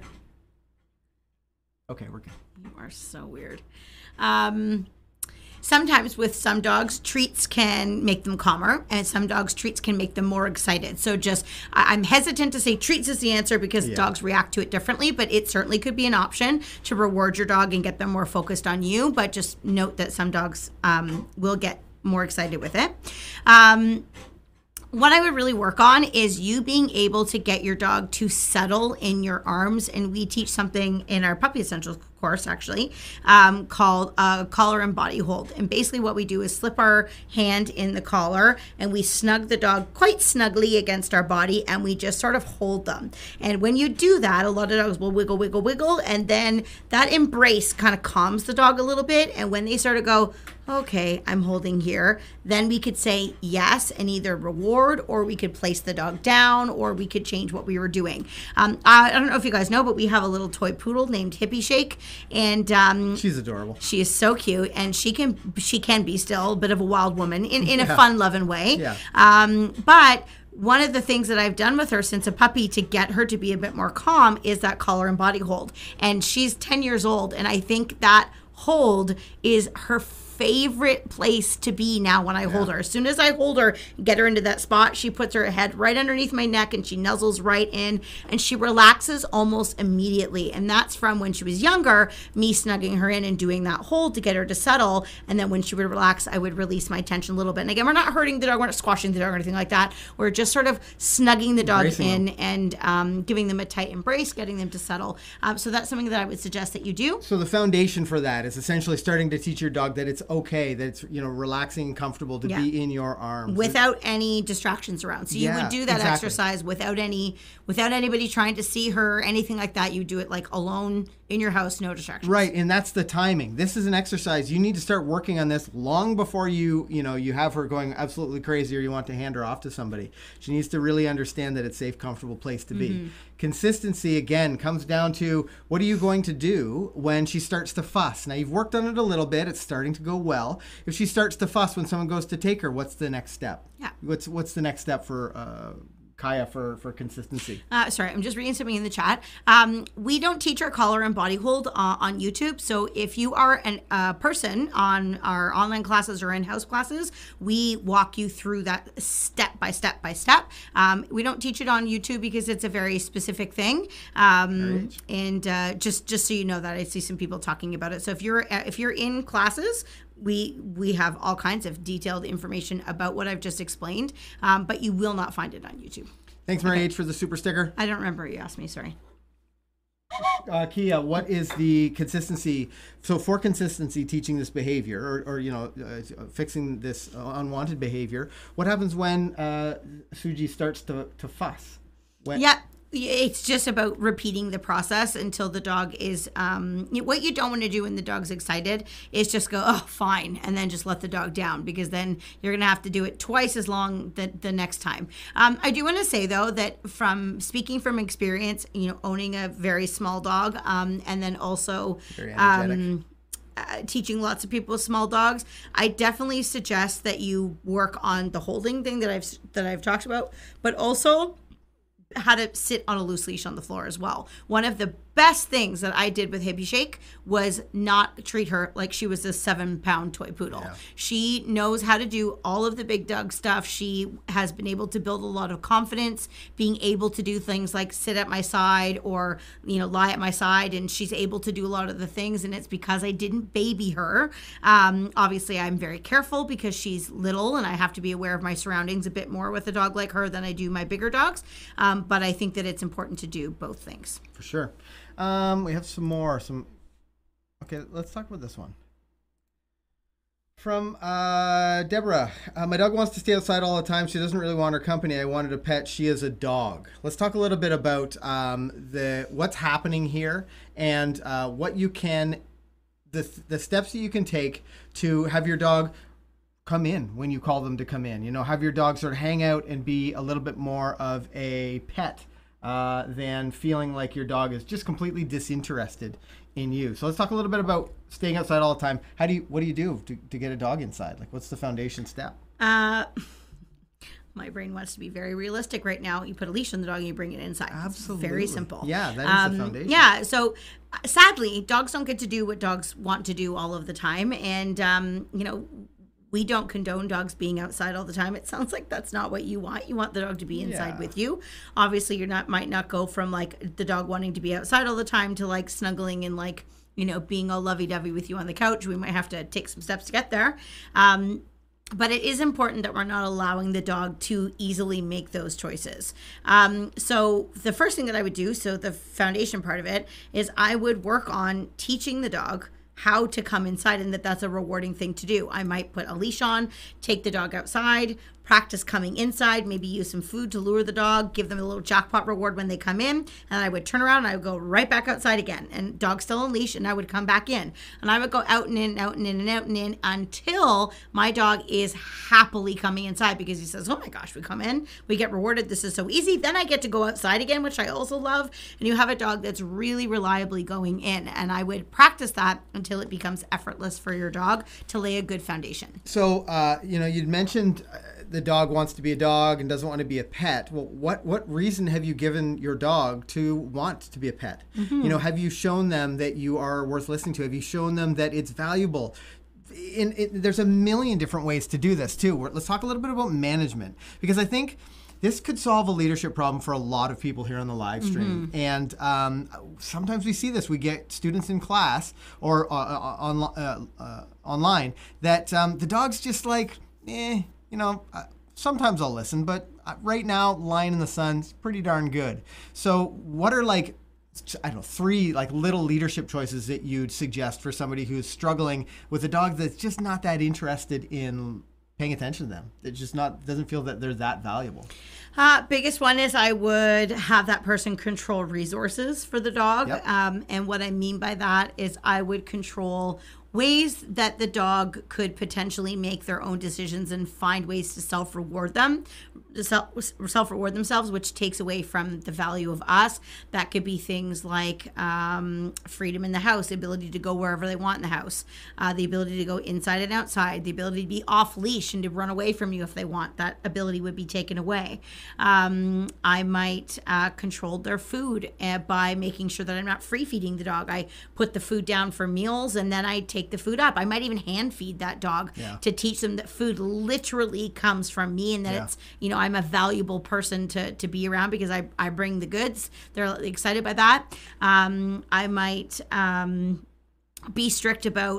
Okay, we're good. you are so weird. Um, sometimes with some dogs, treats can make them calmer, and some dogs, treats can make them more excited. So just, I, I'm hesitant to say treats is the answer because Yeah. dogs react to it differently, but it certainly could be an option to reward your dog and get them more focused on you. But just note that some dogs um, will get more excited with it. Um, what I would really work on is you being able to get your dog to settle in your arms. And we teach something in our Puppy Essentials course, actually, um, called uh, collar and body hold. And basically what we do is slip our hand in the collar and we snug the dog quite snugly against our body, and we just sort of hold them. And when you do that, a lot of dogs will wiggle, wiggle, wiggle. And then that embrace kind of calms the dog a little bit. And when they sort of go, okay, I'm holding here, then we could say yes and either reward, or we could place the dog down, or we could change what we were doing. Um, I, I don't know if you guys know, but we have a little toy poodle named Hippie Shake, and um, She's adorable. she is so cute, and she can she can be still a bit of a wild woman in, in a Yeah. fun, loving way. Yeah. Um, but one of the things that I've done with her since a puppy to get her to be a bit more calm is that collar and body hold. And she's ten years old, and I think that hold is her favorite place to be now when I hold her. As soon as I hold her, get her into that spot, she puts her head right underneath my neck and she nuzzles right in, and she relaxes almost immediately. And that's from when she was younger, me snugging her in and doing that hold to get her to settle. And then when she would relax, I would release my tension a little bit. And again, we're not hurting the dog, we're not squashing the dog or anything like that. We're just sort of snugging the dog Embracing in them. and um, giving them a tight embrace, getting them to settle. Um, so that's something that I would suggest that you do. So the foundation for that is essentially starting to teach your dog that it's okay, that it's, you know, relaxing and comfortable to Yeah. be in your arms. Without any distractions around. So you Yeah, would do that exactly. exercise without any, without anybody trying to see her, anything like that. You do it like alone in your house, no distractions. Right, and that's the timing. This is an exercise. You need to start working on this long before you, you know, you have her going absolutely crazy or you want to hand her off to somebody. She needs to really understand that it's a safe, comfortable place to be. Mm-hmm. Consistency, again, comes down to what are you going to do when she starts to fuss? Now, you've worked on it a little bit. It's starting to go well. If she starts to fuss when someone goes to take her, what's the next step? Yeah. What's what's the next step for uh, Kaya for, for consistency? Uh, sorry, I'm just reading something in the chat. Um, we don't teach our collar and body hold uh, on YouTube. So if you are a uh, person on our online classes or in-house classes, we walk you through that step by step by step. Um, we don't teach it on YouTube because it's a very specific thing. Um, and uh, just just so you know that I see some people talking about it. So if you're uh, if you're in classes, we we have all kinds of detailed information about what I've just explained, um, but you will not find it on YouTube. Thanks, Mary H, for the super sticker. I don't remember what you asked me, sorry. Uh, Kia, what is the consistency? So for consistency, teaching this behavior, or, or you know, uh, fixing this unwanted behavior, what happens when uh, Suji starts to, to fuss? When, Yeah, it's just about repeating the process until the dog is, um, what you don't want to do when the dog's excited is just go, oh, fine, and then just let the dog down, because then you're going to have to do it twice as long the, the next time. Um, I do want to say, though, that from speaking from experience, you know, owning a very small dog, um, and then also Very energetic. um, uh, teaching lots of people with small dogs, I definitely suggest that you work on the holding thing that I've that I've talked about, but also how to sit on a loose leash on the floor as well. One of the best things that I did with Hippie Shake was not treat her like she was a seven pound toy poodle. Yeah. She knows how to do all of the big dog stuff. She has been able to build a lot of confidence, being able to do things like sit at my side or, you know, lie at my side. And she's able to do a lot of the things. And it's because I didn't baby her. Um, obviously, I'm very careful because she's little and I have to be aware of my surroundings a bit more with a dog like her than I do my bigger dogs. Um, but I think that it's important to do both things. For sure. Um, we have some more. Some. Okay, let's talk about this one. From uh, Deborah. Uh, my dog wants to stay outside all the time. She doesn't really want her company. I wanted a pet. She is a dog. Let's talk a little bit about um, the what's happening here and uh, what you can, the the steps that you can take to have your dog come in when you call them to come in. You know, have your dog sort of hang out and be a little bit more of a pet. Uh, than feeling like your dog is just completely disinterested in you. So let's talk a little bit about staying outside all the time. How do you, what do you do to, to get a dog inside? Like, what's the foundation step? Uh, my brain wants to be very realistic right now. You put a leash on the dog and you bring it inside. Absolutely. It's very simple. Yeah, that is um, the foundation. Yeah. So uh, sadly, dogs don't get to do what dogs want to do all of the time. And, um, you know, we don't condone dogs being outside all the time. It sounds like that's not what you want. You want the dog to be inside Yeah. with you. Obviously, you're not might not go from like the dog wanting to be outside all the time to like snuggling and like, you know, being all lovey-dovey with you on the couch. We might have to take some steps to get there. Um, but it is important that we're not allowing the dog to easily make those choices. Um, so the first thing that I would do, so the foundation part of it, is I would work on teaching the dog how to come inside, and that that's a rewarding thing to do. I might put a leash on, take the dog outside, practice coming inside, maybe use some food to lure the dog, give them a little jackpot reward when they come in, and I would turn around and I would go right back outside again, and dog's still on leash, and I would come back in, and I would go out and in, and out and in, and out and in until my dog is happily coming inside, because he says, oh my gosh, we come in, we get rewarded, this is so easy, then I get to go outside again, which I also love, and you have a dog that's really reliably going in, and I would practice that until it becomes effortless for your dog to lay a good foundation. So, uh, you know, you'd mentioned uh, the dog wants to be a dog and doesn't want to be a pet. Well, what, what reason have you given your dog to want to be a pet? Mm-hmm. You know, have you shown them that you are worth listening to? Have you shown them that it's valuable? In, in, there's a million different ways to do this too. We're, let's talk a little bit about management, because I think this could solve a leadership problem for a lot of people here on the live stream. Mm-hmm. And um, sometimes we see this. We get students in class or uh, on, uh, uh, online that um, the dog's just like, eh, you know, uh, sometimes I'll listen, but right now, lying in the sun is pretty darn good. So what are like, I don't know, three like little leadership choices that you'd suggest for somebody who's struggling with a dog that's just not that interested in paying attention to them? It just not doesn't feel that they're that valuable. Uh, biggest one is I would have that person control resources for the dog. Yep. Um, and what I mean by that is I would control ways that the dog could potentially make their own decisions and find ways to self-reward them, self-reward themselves, which takes away from the value of us. That could be things like um, freedom in the house, the ability to go wherever they want in the house, uh, the ability to go inside and outside, the ability to be off leash and to run away from you if they want. That ability would be taken away. Um, I might uh, control their food uh, by making sure that I'm not free feeding the dog. I put the food down for meals and then I take the food up. I might even hand feed that dog yeah. to teach them that food literally comes from me and that yeah. it's, you know, I'm a valuable person to, to be around because I, I bring the goods. They're excited by that. Um, I might um, be strict about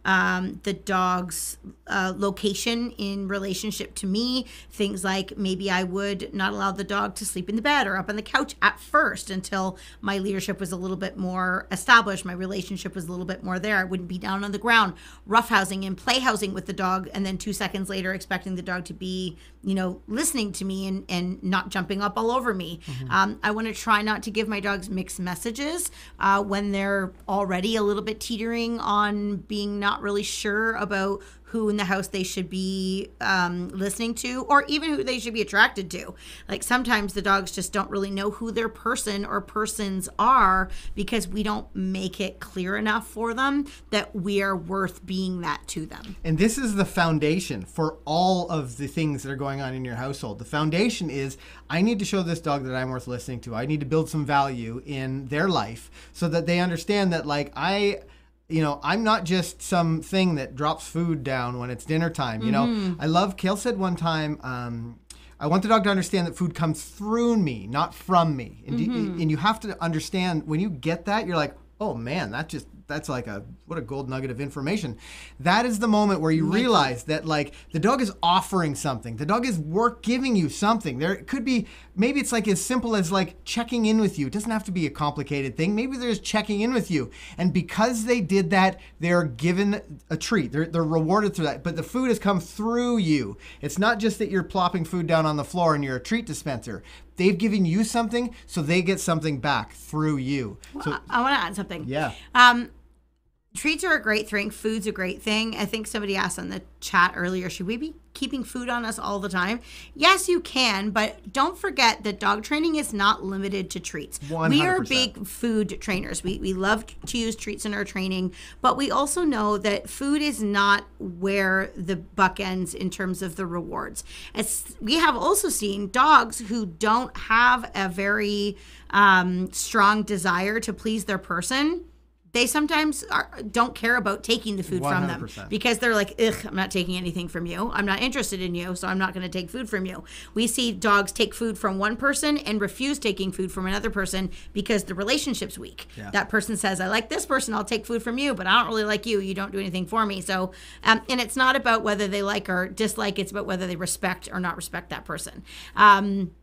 um, the dog's uh, location in relationship to me. Things like maybe I would not allow the dog to sleep in the bed or up on the couch at first until my leadership was a little bit more established. My relationship was a little bit more there. I wouldn't be down on the ground, roughhousing and playhousing with the dog, and then two seconds later expecting the dog to be, you know, listening to me and, and not jumping up all over me. Mm-hmm. Um, I want to try not to give my dogs mixed messages uh, when they're already a little bit teetering on being not really sure about who in the house they should be um, listening to, or even who they should be attracted to. Like sometimes the dogs just don't really know who their person or persons are because we don't make it clear enough for them that we are worth being that to them. And this is the foundation for all of the things that are going on in your household. The foundation is, I need to show this dog that I'm worth listening to. I need to build some value in their life so that they understand that, like, I... You know, I'm not just some thing that drops food down when it's dinner time. You mm-hmm. know, I love, Kale said one time, um, I want the dog to understand that food comes through me, not from me. And, mm-hmm. you, and you have to understand, when you get that, you're like, oh man, that just, that's like a, what a gold nugget of information. That is the moment where you realize that, like, the dog is offering something. The dog is work giving you something. There could be, maybe it's like as simple as like checking in with you. It doesn't have to be a complicated thing. Maybe they're just checking in with you. And because they did that, they're given a treat. They're, they're rewarded through that. But the food has come through you. It's not just that you're plopping food down on the floor and you're a treat dispenser. They've given you something, so they get something back through you. Well, so, I, I want to add something. Yeah. Um, treats are a great thing. Food's a great thing. I think somebody asked on the chat earlier, should we be keeping food on us all the time? Yes, you can, but don't forget that dog training is not limited to treats. one hundred percent. We are big food trainers. We, we love to use treats in our training, but we also know that food is not where the buck ends in terms of the rewards. As we have also seen dogs who don't have a very um, strong desire to please their person, they sometimes are, don't care about taking the food one hundred percent. from them because they're like, ugh, I'm not taking anything from you. I'm not interested in you, so I'm not going to take food from you. We see dogs take food from one person and refuse taking food from another person because the relationship's weak. Yeah. That person says, I like this person, I'll take food from you, but I don't really like you. You don't do anything for me. So, um, and it's not about whether they like or dislike. It's about whether they respect or not respect that person. Um,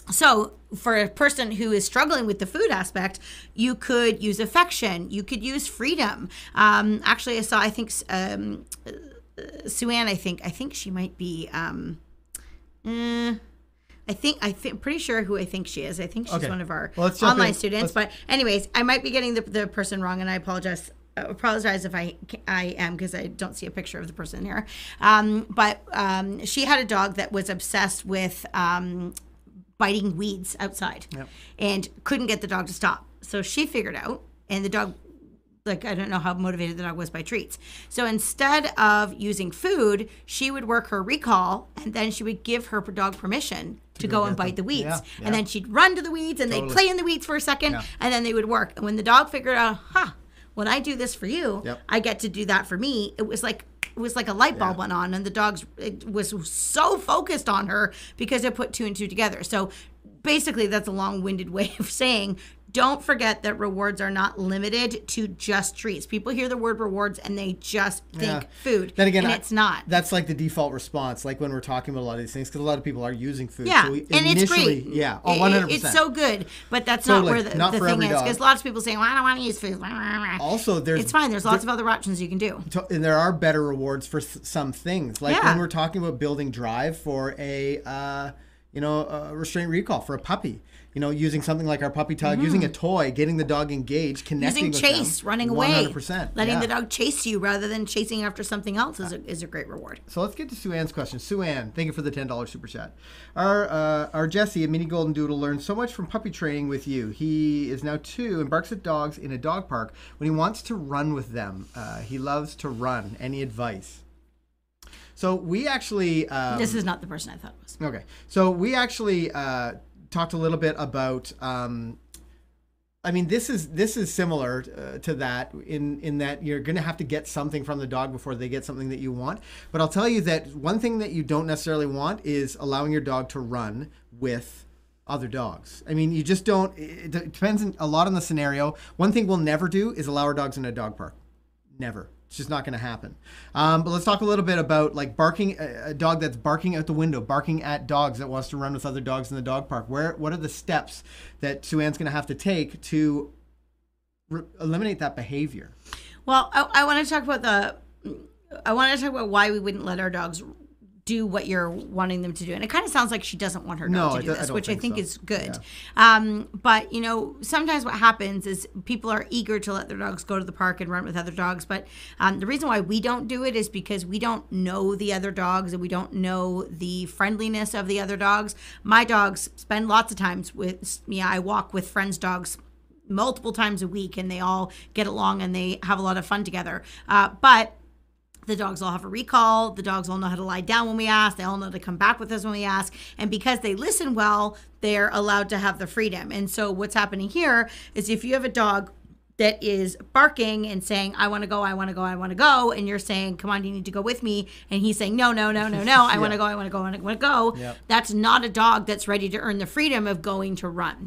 So for a person who is struggling with the food aspect, you could use affection. You could use freedom. Um, actually, I saw, I think, um, uh, Sue Ann, I think, I think she might be, um, uh, I think, I think, pretty sure who I think she is. I think she's okay. one of our well, online in. students. Let's... But anyways, I might be getting the, the person wrong, and I apologize. I apologize if I I am, because I don't see a picture of the person here. Um, but um, she had a dog that was obsessed with um, biting weeds outside, yep. and couldn't get the dog to stop. So she figured out, and the dog, like, I don't know how motivated the dog was by treats. So instead of using food, she would work her recall, and then she would give her dog permission to, to go, go and bite them. the weeds. Yeah, yeah. And then she'd run to the weeds, and totally. they'd play in the weeds for a second, yeah. and then they would work. And when the dog figured out, huh, when I do this for you, yep. I get to do that for me, it was like, it was like a light bulb yeah. went on, and the dog's it was so focused on her because it put two and two together. So basically, that's a long-winded way of saying, don't forget that rewards are not limited to just treats. People hear the word rewards and they just think yeah. food. Then again, and I, it's not. That's like the default response, like when we're talking about a lot of these things, because a lot of people are using food. Yeah, so we and it's great. Yeah, oh, one hundred percent. It's so good, but that's totally. not where the, not the thing is. Because lots of people saying, well, I don't want to use food. Also, there's... It's fine. There's lots there, of other options you can do. And there are better rewards for th- some things. Like yeah. when we're talking about building drive for a, uh, you know, a restraint recall for a puppy. You know, using something like our puppy tug, mm-hmm. using a toy, getting the dog engaged, connecting using with chase, them, running one hundred percent. away, letting yeah. the dog chase you rather than chasing after something else is a, is a great reward. So let's get to Sue Ann's question. Sue Ann, thank you for the ten dollars super chat. Our uh, our Jesse, a mini golden doodle, learned so much from puppy training with you. He is now two and barks at dogs in a dog park when he wants to run with them. Uh, he loves to run. Any advice? So we actually... Um, this is not the person I thought it was. Okay. So we actually... Uh, talked a little bit about um, I mean this is this is similar uh, to that in in that you're going to have to get something from the dog before they get something that you want. But I'll tell you that one thing that you don't necessarily want is allowing your dog to run with other dogs. I mean, you just don't. It depends a lot on the scenario. One thing we'll never do is allow our dogs in a dog park. Never. It's just not going to happen. Um, but let's talk a little bit about like barking, a, a dog that's barking out the window, barking at dogs that wants to run with other dogs in the dog park. Where, what are the steps that Sue-Ann's going to have to take to re- eliminate that behavior? Well, I, I want to talk about the, I want to talk about why we wouldn't let our dogs do what you're wanting them to do. And it kind of sounds like she doesn't want her dog No, to do I, this, I which I think so. is good. Yeah. Um, but, you know, sometimes what happens is people are eager to let their dogs go to the park and run with other dogs. But um, the reason why we don't do it is because we don't know the other dogs and we don't know the friendliness of the other dogs. My dogs spend lots of times with me. I walk with friends' dogs multiple times a week and they all get along and they have a lot of fun together. Uh, but the dogs all have a recall. The dogs all know how to lie down when we ask. They all know to come back with us when we ask. And because they listen well, they're allowed to have the freedom. And so what's happening here is if you have a dog that is barking and saying, I want to go, I want to go, I want to go, and you're saying, come on, you need to go with me, and he's saying, no, no, no, no, no, I yeah. want to go, I want to go, I want to go, yep. That's not a dog that's ready to earn the freedom of going to run.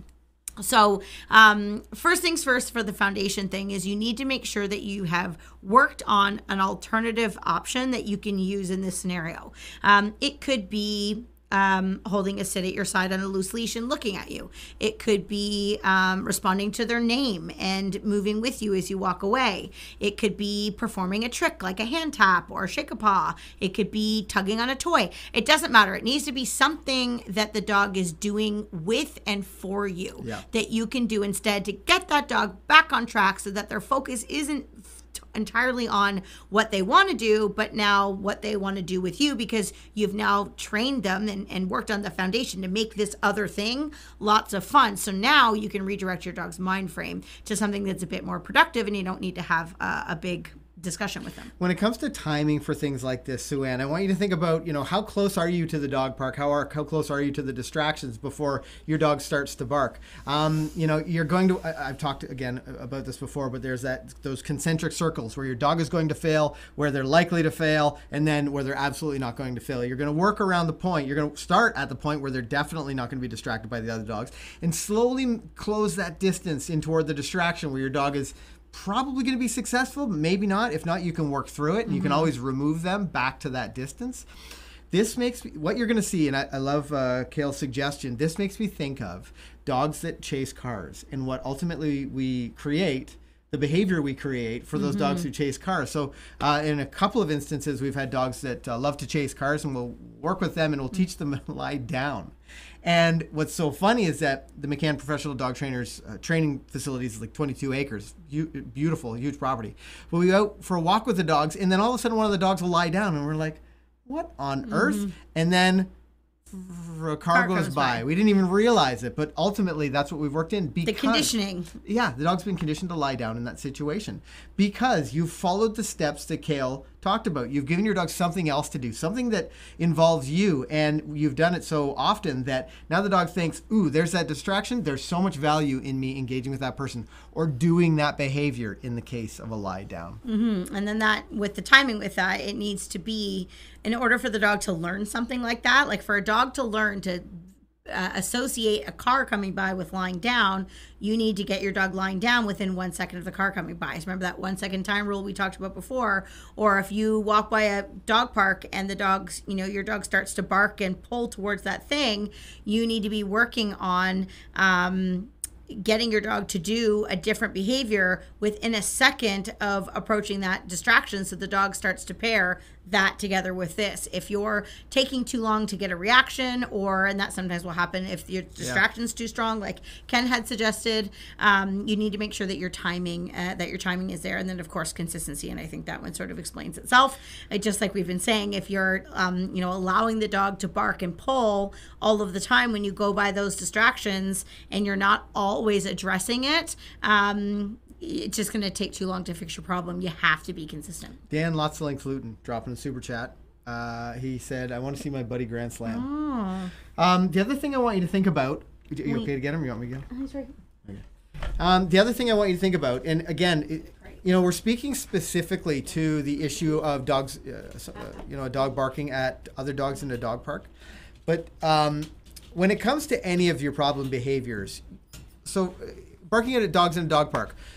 So um, first things first for the foundation thing is you need to make sure that you have worked on an alternative option that you can use in this scenario. Um, it could be um, holding a sit at your side on a loose leash and looking at you. It could be um, responding to their name and moving with you as you walk away. It could be performing a trick like a hand tap or shake a paw. It could be tugging on a toy. It doesn't matter. It needs to be something that the dog is doing with and for you yeah. that you can do instead to get that dog back on track so that their focus isn't entirely on what they want to do, but now what they want to do with you because you've now trained them and, and worked on the foundation to make this other thing lots of fun. So now you can redirect your dog's mind frame to something that's a bit more productive and you don't need to have a, a big discussion with them. When it comes to timing for things like this, Sue-Ann, I want you to think about, you know, how close are you to the dog park? How are how close are you to the distractions before your dog starts to bark? Um, you know, you're going to, I, I've talked again about this before, but there's that those concentric circles where your dog is going to fail, where they're likely to fail, and then where they're absolutely not going to fail. You're going to work around the point. You're going to start at the point where they're definitely not going to be distracted by the other dogs and slowly close that distance in toward the distraction where your dog is probably going to be successful, maybe not. If not, you can work through it and mm-hmm. you can always remove them back to that distance. This makes me, what you're going to see, and I, I love uh, Kale's suggestion, this makes me think of dogs that chase cars and what ultimately we create, the behavior we create for those mm-hmm. dogs who chase cars. So uh, in a couple of instances, we've had dogs that uh, love to chase cars and we'll work with them and we'll mm-hmm. teach them to lie down. And what's so funny is that the McCann Professional Dog Trainers uh, training facilities is like twenty-two acres, U- beautiful, huge property. But we go for a walk with the dogs, and then all of a sudden one of the dogs will lie down, and we're like, what on mm-hmm. earth? And then a car, car goes by. by. We didn't even realize it, but ultimately that's what we've worked in. Because, the conditioning. Yeah, the dog's been conditioned to lie down in that situation because you've followed the steps that Kale talked about. You've given your dog something else to do, something that involves you, and you've done it so often that now the dog thinks, ooh, there's that distraction. There's so much value in me engaging with that person or doing that behavior in the case of a lie down. Mm-hmm. And then that, with the timing with that, it needs to be, in order for the dog to learn something like that, like for a dog to learn to Uh, associate a car coming by with lying down, you need to get your dog lying down within one second of the car coming by. So remember that one second time rule we talked about before? Or if you walk by a dog park and the dog's, you know, your dog starts to bark and pull towards that thing, you need to be working on um, getting your dog to do a different behavior within a second of approaching that distraction, so the dog starts to pair that together with this. If you're taking too long to get a reaction, or, and that sometimes will happen if your distraction's yeah. too strong, like Ken had suggested, um, you need to make sure that your timing, uh, that your timing is there. And then of course, consistency. And I think that one sort of explains itself. Uh, just like we've been saying, if you're, um, you know, allowing the dog to bark and pull all of the time when you go by those distractions and you're not always addressing it, um, it's just going to take too long to fix your problem. You have to be consistent. Dan Lotzling Flutin dropping a super chat. Uh, he said, I want to see my buddy Grand Slam. Oh. Um, the other thing I want you to think about, are you okay to get him? Or you want me to get him? Oh, he's right. Okay. Um, the other thing I want you to think about, and again, it, you know, we're speaking specifically to the issue of dogs, uh, uh, you know, a dog barking at other dogs in a dog park. But um, when it comes to any of your problem behaviors, so uh, barking at dogs in a dog park,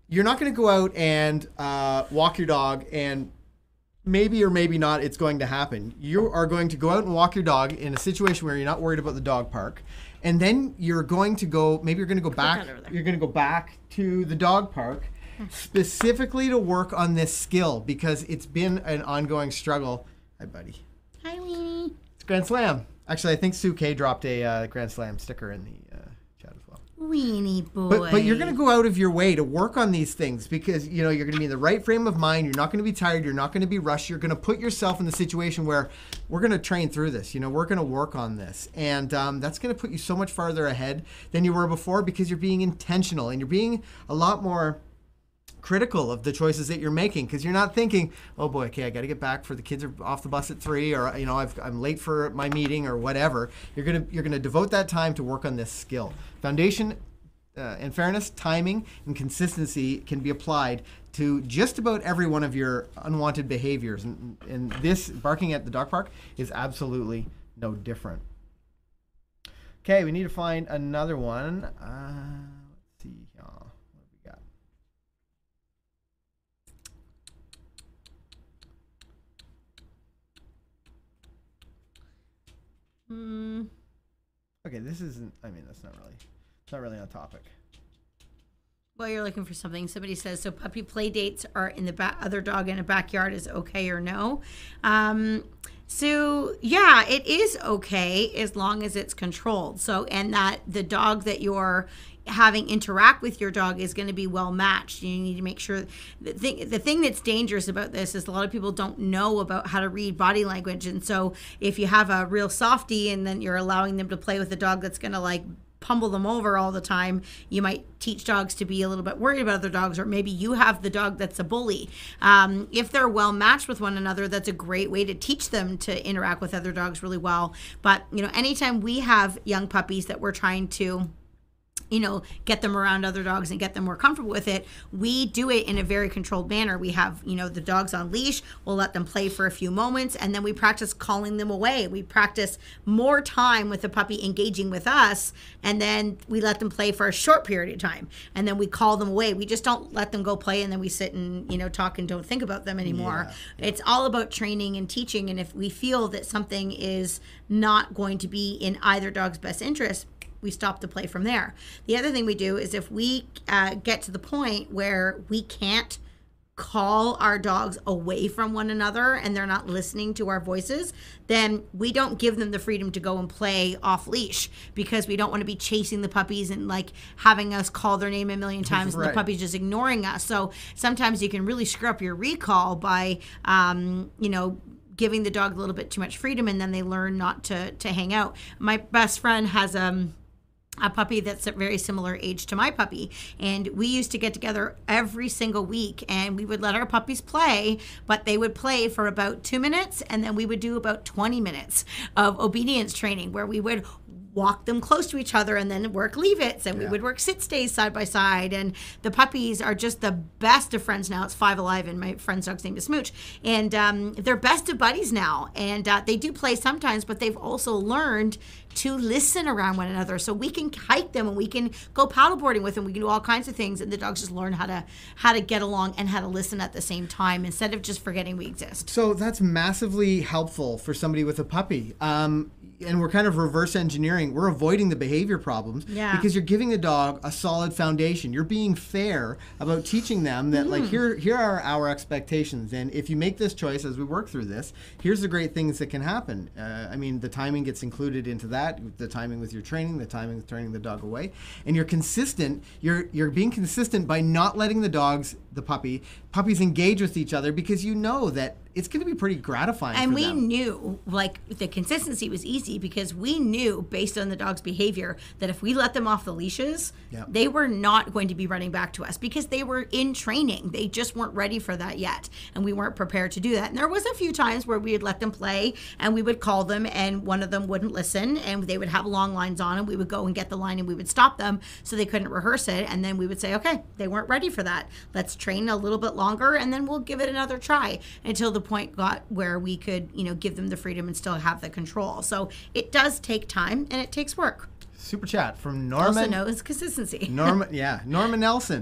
you're not going to go out and uh, walk your dog and maybe or maybe not it's going to happen. You are going to go out and walk your dog in a situation where you're not worried about the dog park. And then you're going to go, maybe you're going to go back, you're going to go back to the dog park specifically to work on this skill because it's been an ongoing struggle. Hi, buddy. Hi, Weenie. It's Grand Slam. Actually, I think Sue K dropped a uh, Grand Slam sticker in the uh, chat as well. Weenie boy. But, but you're going to go out of your way to work on these things because, you know, you're going to be in the right frame of mind. You're not going to be tired. You're not going to be rushed. You're going to put yourself in the situation where we're going to train through this. You know, we're going to work on this. And um, that's going to put you so much farther ahead than you were before because you're being intentional and you're being a lot more critical of the choices that you're making because you're not thinking, oh boy, okay, I got to get back for the kids are off the bus at three, or you know, I've, I'm late for my meeting or whatever. You're gonna you're gonna devote that time to work on this skill. Foundation, uh, in fairness, timing and consistency can be applied to just about every one of your unwanted behaviors, and, and this barking at the dog park is absolutely no different. Okay, we need to find another one. Uh, let's see. Mm. Okay, this isn't, I mean, that's not really, it's not really on topic. Well, you're looking for something. Somebody says, so puppy play dates are in the ba- other dog in a backyard is okay or no? Um, so, yeah, it is okay as long as it's controlled. So, and that the dog that you're having interact with your dog is going to be well matched. You need to make sure the thing the thing that's dangerous about this is a lot of people don't know about how to read body language. And so if you have a real softie and then you're allowing them to play with a dog that's going to like pummel them over all the time, you might teach dogs to be a little bit worried about other dogs, or maybe you have the dog that's a bully. Um, if they're well matched with one another, that's a great way to teach them to interact with other dogs really well. But, you know, anytime we have young puppies that we're trying to you know, get them around other dogs and get them more comfortable with it, we do it in a very controlled manner. We have, you know, the dogs on leash. We'll let them play for a few moments, and then we practice calling them away. We practice more time with the puppy engaging with us, and then we let them play for a short period of time, and then we call them away. We just don't let them go play, and then we sit and, you know, talk and don't think about them anymore. Yeah. It's all about training and teaching, and if we feel that something is not going to be in either dog's best interest, we stop the play from there. The other thing we do is if we uh, get to the point where we can't call our dogs away from one another and they're not listening to our voices, then we don't give them the freedom to go and play off leash because we don't want to be chasing the puppies and like having us call their name a million times right. and the puppy's just ignoring us. So sometimes you can really screw up your recall by, um, you know, giving the dog a little bit too much freedom, and then they learn not to to hang out. My best friend has um a puppy that's a very similar age to my puppy, and we used to get together every single week and we would let our puppies play, but they would play for about two minutes and then we would do about twenty minutes of obedience training where we would walk them close to each other and then work leave-its, and yeah. we would work sit-stays side by side, and the puppies are just the best of friends now. It's Five Alive, and my friend's dog's name is Smooch, and um, they're best of buddies now, and uh, they do play sometimes, but they've also learned to listen around one another, so we can hike them and we can go paddleboarding with them, we can do all kinds of things, and the dogs just learn how to how to get along and how to listen at the same time instead of just forgetting we exist. So that's massively helpful for somebody with a puppy. Um, and we're kind of reverse engineering. We're avoiding the behavior problems yeah. because you're giving the dog a solid foundation. You're being fair about teaching them that, mm. like, here here are our expectations. And if you make this choice as we work through this, here's the great things that can happen. Uh, I mean, the timing gets included into that, the timing with your training, the timing with turning the dog away. And you're consistent. You're, you're being consistent by not letting the dogs, the puppy, puppies engage with each other because you know that it's going to be pretty gratifying and for we them. knew, like, the consistency was easy because we knew, based on the dog's behavior, that if we let them off the leashes, yep. they were not going to be running back to us because they were in training. They just weren't ready for that yet, and we weren't prepared to do that. And there was a few times where we would let them play, and we would call them, and one of them wouldn't listen, and they would have long lines on, and we would go and get the line, and we would stop them so they couldn't rehearse it, and then we would say, okay, they weren't ready for that. Let's train a little bit longer, and then we'll give it another try until the point got where we could, you know, give them the freedom and still have the control. So it does take time and it takes work. Super chat from Norman. Also known as consistency. Norman, yeah, Norman Nelson.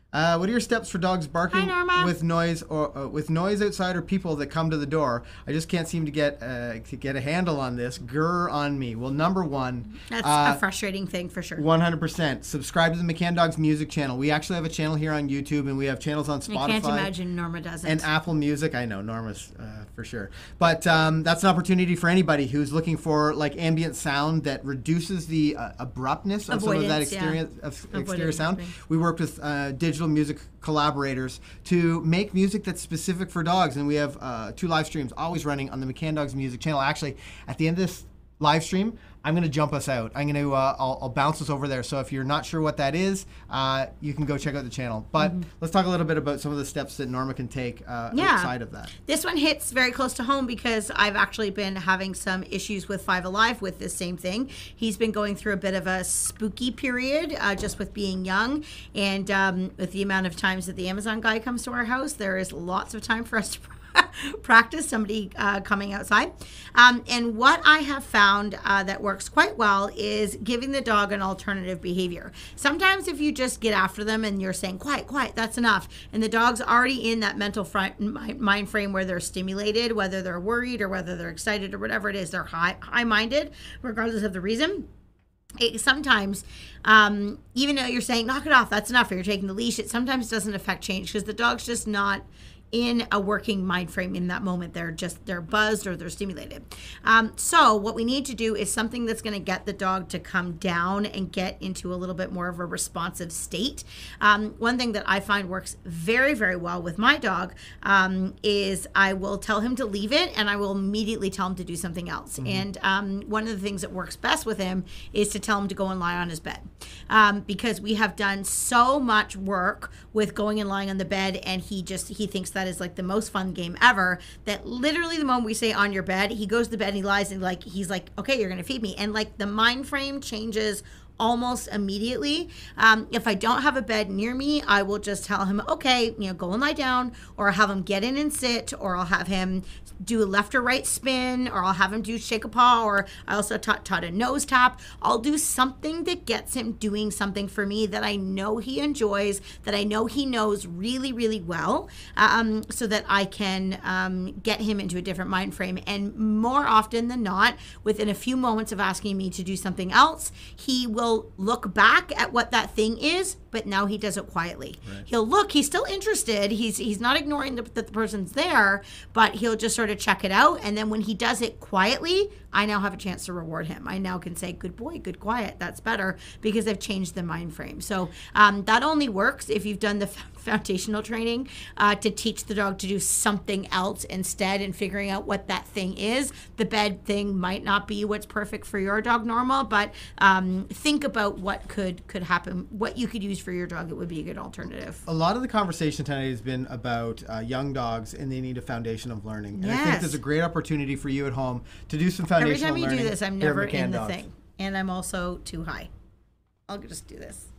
Uh, what are your steps for dogs barking Hi, Norma. with noise or uh, with noise outside or people that come to the door? I just can't seem to get uh, to get a handle on this. Grr on me. Well, number one, That's uh, a frustrating thing for sure. one hundred percent. Subscribe to the McCann Dogs music channel. We actually have a channel here on YouTube, and we have channels on Spotify. I can't imagine Norma doesn't. And Apple Music. I know, Norma's uh, for sure. But um, that's an opportunity for anybody who's looking for like ambient sound that reduces the uh, abruptness of some of that Avoidance, yeah. exterior, of exterior Avoidance, sound. right. We worked with uh, digital music collaborators to make music that's specific for dogs. And we have uh, two live streams always running on the McCann Dogs music channel. Actually, at the end of this live stream, I'm going to jump us out. I'm going to, uh, I'll, I'll bounce us over there. So if you're not sure what that is, uh, you can go check out the channel. But mm-hmm. let's talk a little bit about some of the steps that Norma can take uh, yeah. outside of that. This one hits very close to home because I've actually been having some issues with Five Alive with this same thing. He's been going through a bit of a spooky period uh, just with being young. And um, with the amount of times that the Amazon guy comes to our house, there is lots of time for us to practice somebody uh, coming outside. Um, and what I have found uh, that works quite well is giving the dog an alternative behavior. Sometimes if you just get after them and you're saying, quiet, quiet, that's enough. And the dog's already in that mental front, mind frame where they're stimulated, whether they're worried or whether they're excited or whatever it is, they're high, high-minded, regardless of the reason. It, sometimes, um, even though you're saying, knock it off, that's enough, or you're taking the leash, it sometimes doesn't affect change because the dog's just not in a working mind frame in that moment. They're just, they're buzzed or they're stimulated. Um, so what we need to do is something that's going to get the dog to come down and get into a little bit more of a responsive state. Um, one thing that I find works very, very well with my dog um, is I will tell him to leave it and I will immediately tell him to do something else. Mm-hmm. And um, one of the things that works best with him is to tell him to go and lie on his bed. Um, because we have done so much work with going and lying on the bed, and he just, he thinks that is like the most fun game ever, that literally the moment we say on your bed, he goes to bed and he lies and like, he's like, okay, you're going to feed me. And like the mind frame changes almost immediately. Um, if I don't have a bed near me, I will just tell him, okay, you know, go and lie down, or I'll have him get in and sit, or I'll have him do a left or right spin, or I'll have him do shake a paw, or I also taught, taught a nose tap. I'll do something that gets him doing something for me that I know he enjoys, that I know he knows really, really well, um, so that I can um, get him into a different mind frame. And more often than not, within a few moments of asking me to do something else, he will look back at what that thing is, but now he does it quietly. Right. He'll look, he's still interested. He's he's not ignoring the, that the person's there, but he'll just sort of check it out. And then when he does it quietly, I now have a chance to reward him. I now can say, good boy, good quiet. That's better, because I've changed the mind frame. So um, that only works if you've done the f- foundational training uh, to teach the dog to do something else instead, and figuring out what that thing is. The bed thing might not be what's perfect for your dog, Norma, but um, think about what could could happen, what you could use for your dog. It would be a good alternative. A lot of the conversation tonight has been about uh, young dogs, and they need a foundation of learning. And Yes. I think there's a great opportunity for you at home to do some foundational Every time you learning. do this, I'm here at never McCann in the Dogs. thing. And I'm also too high. I'll just do this.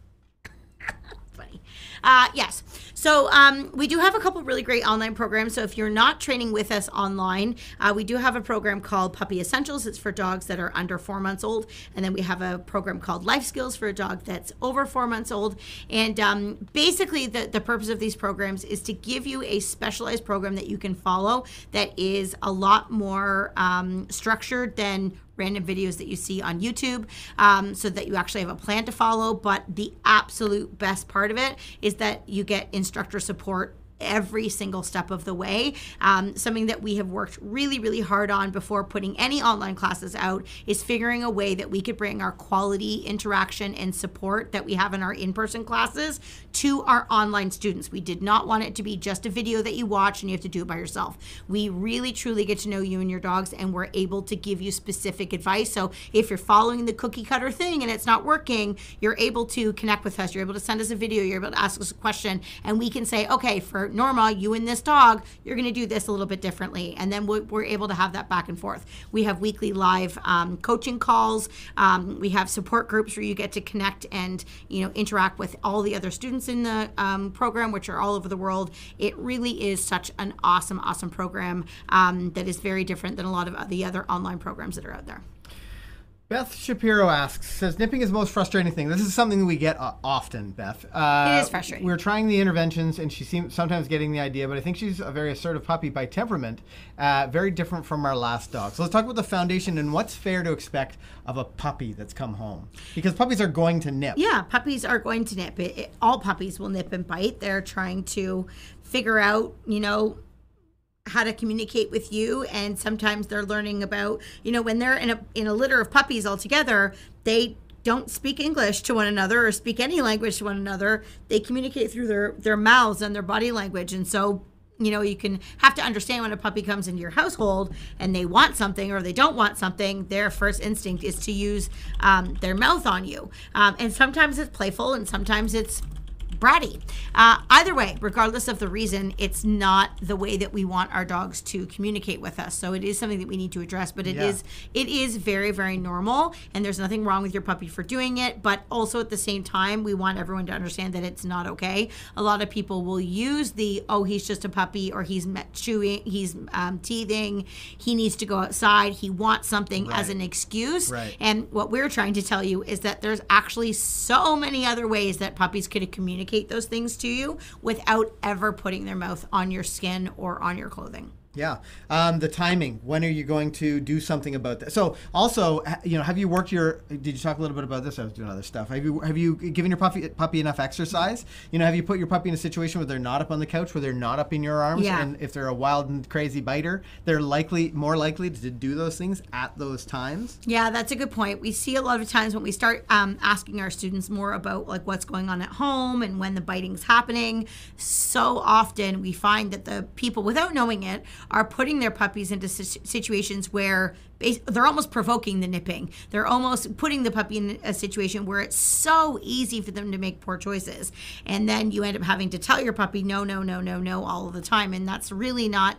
Funny. Uh, yes. So um, we do have a couple really great online programs. So if you're not training with us online, uh, we do have a program called Puppy Essentials. It's for dogs that are under four months old. And then we have a program called Life Skills for a dog that's over four months old. And um, basically the, the purpose of these programs is to give you a specialized program that you can follow that is a lot more um, structured than random videos that you see on YouTube, um, so that you actually have a plan to follow. But the absolute best part of it is that you get instructor support every single step of the way. Um, something that we have worked really, really hard on before putting any online classes out is figuring a way that we could bring our quality interaction and support that we have in our in-person classes to our online students. We did not want it to be just a video that you watch and you have to do it by yourself. We really, truly get to know you and your dogs, and we're able to give you specific advice. So if you're following the cookie cutter thing and it's not working, you're able to connect with us. You're able to send us a video. You're able to ask us a question, and we can say, okay, for Norma, you and this dog, you're going to do this a little bit differently. And then we're, we're able to have that back and forth. We have weekly live um, coaching calls. Um, we have support groups where you get to connect and, you know, interact with all the other students in the um, program, which are all over the world. It really is such an awesome, awesome program um, that is very different than a lot of the other online programs that are out there. Beth Shapiro asks, says nipping is the most frustrating thing. This is something that we get uh, often, Beth. Uh, It is frustrating. We're trying the interventions, and she seems sometimes getting the idea, but I think she's a very assertive puppy by temperament, uh, very different from our last dog. So let's talk about the foundation and what's fair to expect of a puppy that's come home. Because puppies are going to nip. Yeah, puppies are going to nip. It, it, all puppies will nip and bite. They're trying to figure out, you know, how to communicate with you, and sometimes they're learning about, you know, when they're in a in a litter of puppies all together, they don't speak English to one another or speak any language to one another. They communicate through their their mouths and their body language. And so, you know, you can have to understand when a puppy comes into your household and they want something or they don't want something, their first instinct is to use um, their mouth on you. Um, and sometimes it's playful and sometimes it's bratty. Uh, either way, regardless of the reason, it's not the way that we want our dogs to communicate with us. So it is something that we need to address, but it Yeah. is it is very, very normal, and there's nothing wrong with your puppy for doing it, but also at the same time, we want everyone to understand that it's not okay. A lot of people will use the, oh, he's just a puppy, or he's met chewing, he's um, teething, he needs to go outside, he wants something as Right. an excuse. Right. And what we're trying to tell you is that there's actually so many other ways that puppies could communicate those things to you without ever putting their mouth on your skin or on your clothing. Yeah. Um, the timing. When are you going to do something about that? So also, ha- you know, have you worked your, did you talk a little bit about this? I was doing other stuff. Have you have you given your puppy puppy enough exercise? You know, have you put your puppy in a situation where they're not up on the couch, where they're not up in your arms? Yeah. And if they're a wild and crazy biter, they're likely, more likely to do those things at those times? Yeah, that's a good point. We see a lot of times when we start um, asking our students more about like what's going on at home and when the biting's happening, so often we find that the people, without knowing it, are putting their puppies into si- situations where bas- they're almost provoking the nipping. They're almost putting the puppy in a situation where it's so easy for them to make poor choices. And then you end up having to tell your puppy, no, no, no, no, no, all of the time. And that's really not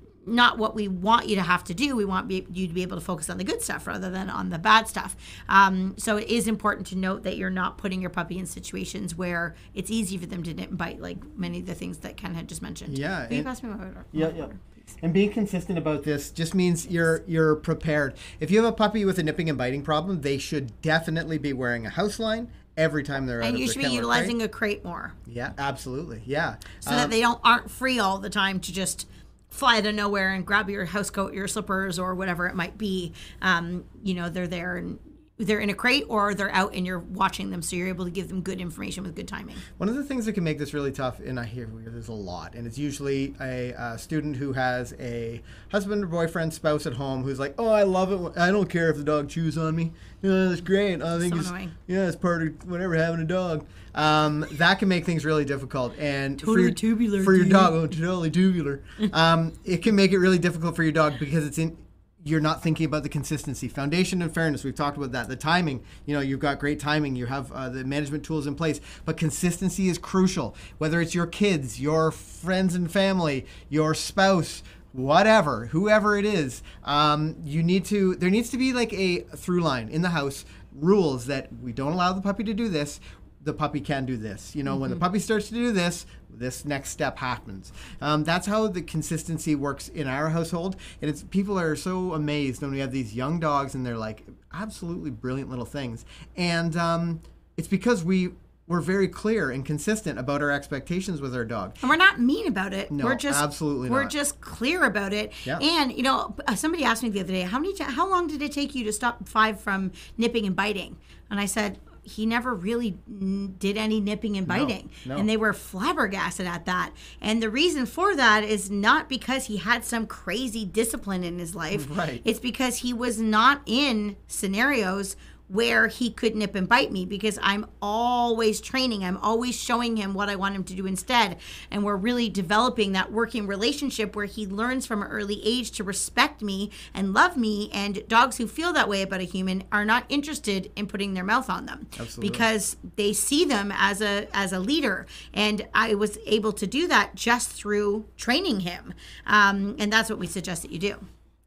not what we want you to have to do. We want be, you to be able to focus on the good stuff rather than on the bad stuff. Um, so it is important to note that you're not putting your puppy in situations where it's easy for them to nip and bite, like many of the things that Ken had just mentioned. Yeah, Will you and- pass me my water? Yeah, my yeah. water, please? And being consistent about this just means you're you're prepared. If you have a puppy with a nipping and biting problem, they should definitely be wearing a house line every time they're out And of you their should be kennel or utilizing crate. a crate more Yeah, absolutely. Yeah. so that they don't aren't free all the time to just fly to nowhere and grab your house coat, your slippers, or whatever it might be. Um, you know, they're there and they're in a crate or they're out and you're watching them, so you're able to give them good information with good timing. One of the things that can make this really tough, and I hear there's a lot, and it's usually a, uh student who has a husband or boyfriend, spouse at home who's like, oh, I love it. when- I don't care if the dog chews on me. Yeah, that's great. I think So it's, annoying. yeah, it's part of whatever, having a dog. Um, that can make things really difficult. And for Totally your, tubular, for your dude. dog, oh, totally tubular. um, it can make it really difficult for your dog because it's in. You're not thinking about the consistency, foundation, and fairness. We've talked about that. The timing, you know, you've got great timing. You have uh, the management tools in place, but consistency is crucial. Whether it's your kids, your friends and family, your spouse, whatever, whoever it is, um, you need to. There needs to be like a through line in the house, rules that we don't allow the puppy to do this. The puppy can do this. You know, when the puppy starts to do this, this next step happens. Um, that's how the consistency works in our household. And it's people are so amazed when we have these young dogs and they're like absolutely brilliant little things. And um, it's because we we're very clear and consistent about our expectations with our dog. And we're not mean about it. No, we're just absolutely We're not. just clear about it. Yeah. And you know, uh, somebody asked me the other day, how many, t- how long did it take you to stop Five from nipping and biting? And I said, he never really n- did any nipping and biting. no. And they were flabbergasted at that. And the reason for that is not because he had some crazy discipline in his life. Right. It's because he was not in scenarios where he could nip and bite me, because I'm always training. I'm always showing him what I want him to do instead. And we're really developing that working relationship where he learns from an early age to respect me and love me. And dogs who feel that way about a human are not interested in putting their mouth on them. Absolutely. Because they see them as a as a leader. And I was able to do that just through training him. Um, and that's what we suggest that you do.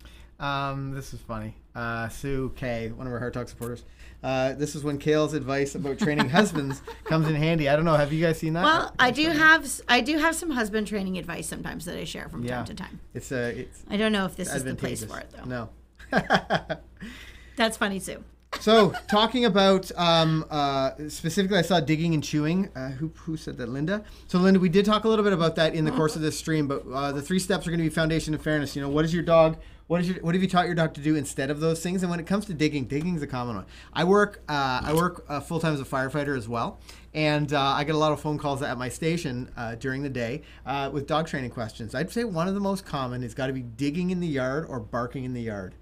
Um, this is funny. Uh, Sue K, one of our Hard Talk supporters. Uh, this is when Kale's advice about training husbands comes in handy. I don't know. Have you guys seen that? Well, I do have I do have some husband training advice sometimes that I share from Yeah. time to time. It's uh, it's I don't know if this is the place advantageous. for it though. No. That's funny too. So, talking about um, uh, specifically, I saw digging and chewing. Uh, who, who said that? Linda? So, Linda, we did talk a little bit about that in the course of this stream, but uh, the three steps are going to be foundation and fairness. You know, what is your dog? What is your, what have you taught your dog to do instead of those things? And when it comes to digging, digging is a common one. I work uh, I work uh, full time as a firefighter as well, and uh, I get a lot of phone calls at my station uh, during the day uh, with dog training questions. I'd say one of the most common has got to be digging in the yard or barking in the yard.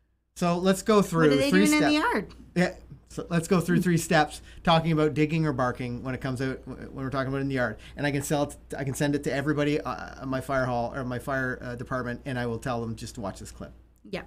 So let's go through What are they three doing steps. in the yard? Yeah. So let's go through three steps talking about digging or barking when it comes out when we're talking about in the yard. And I can sell it, I can send it to everybody uh, my fire hall or my fire uh, department, and I will tell them just to watch this clip. Yeah.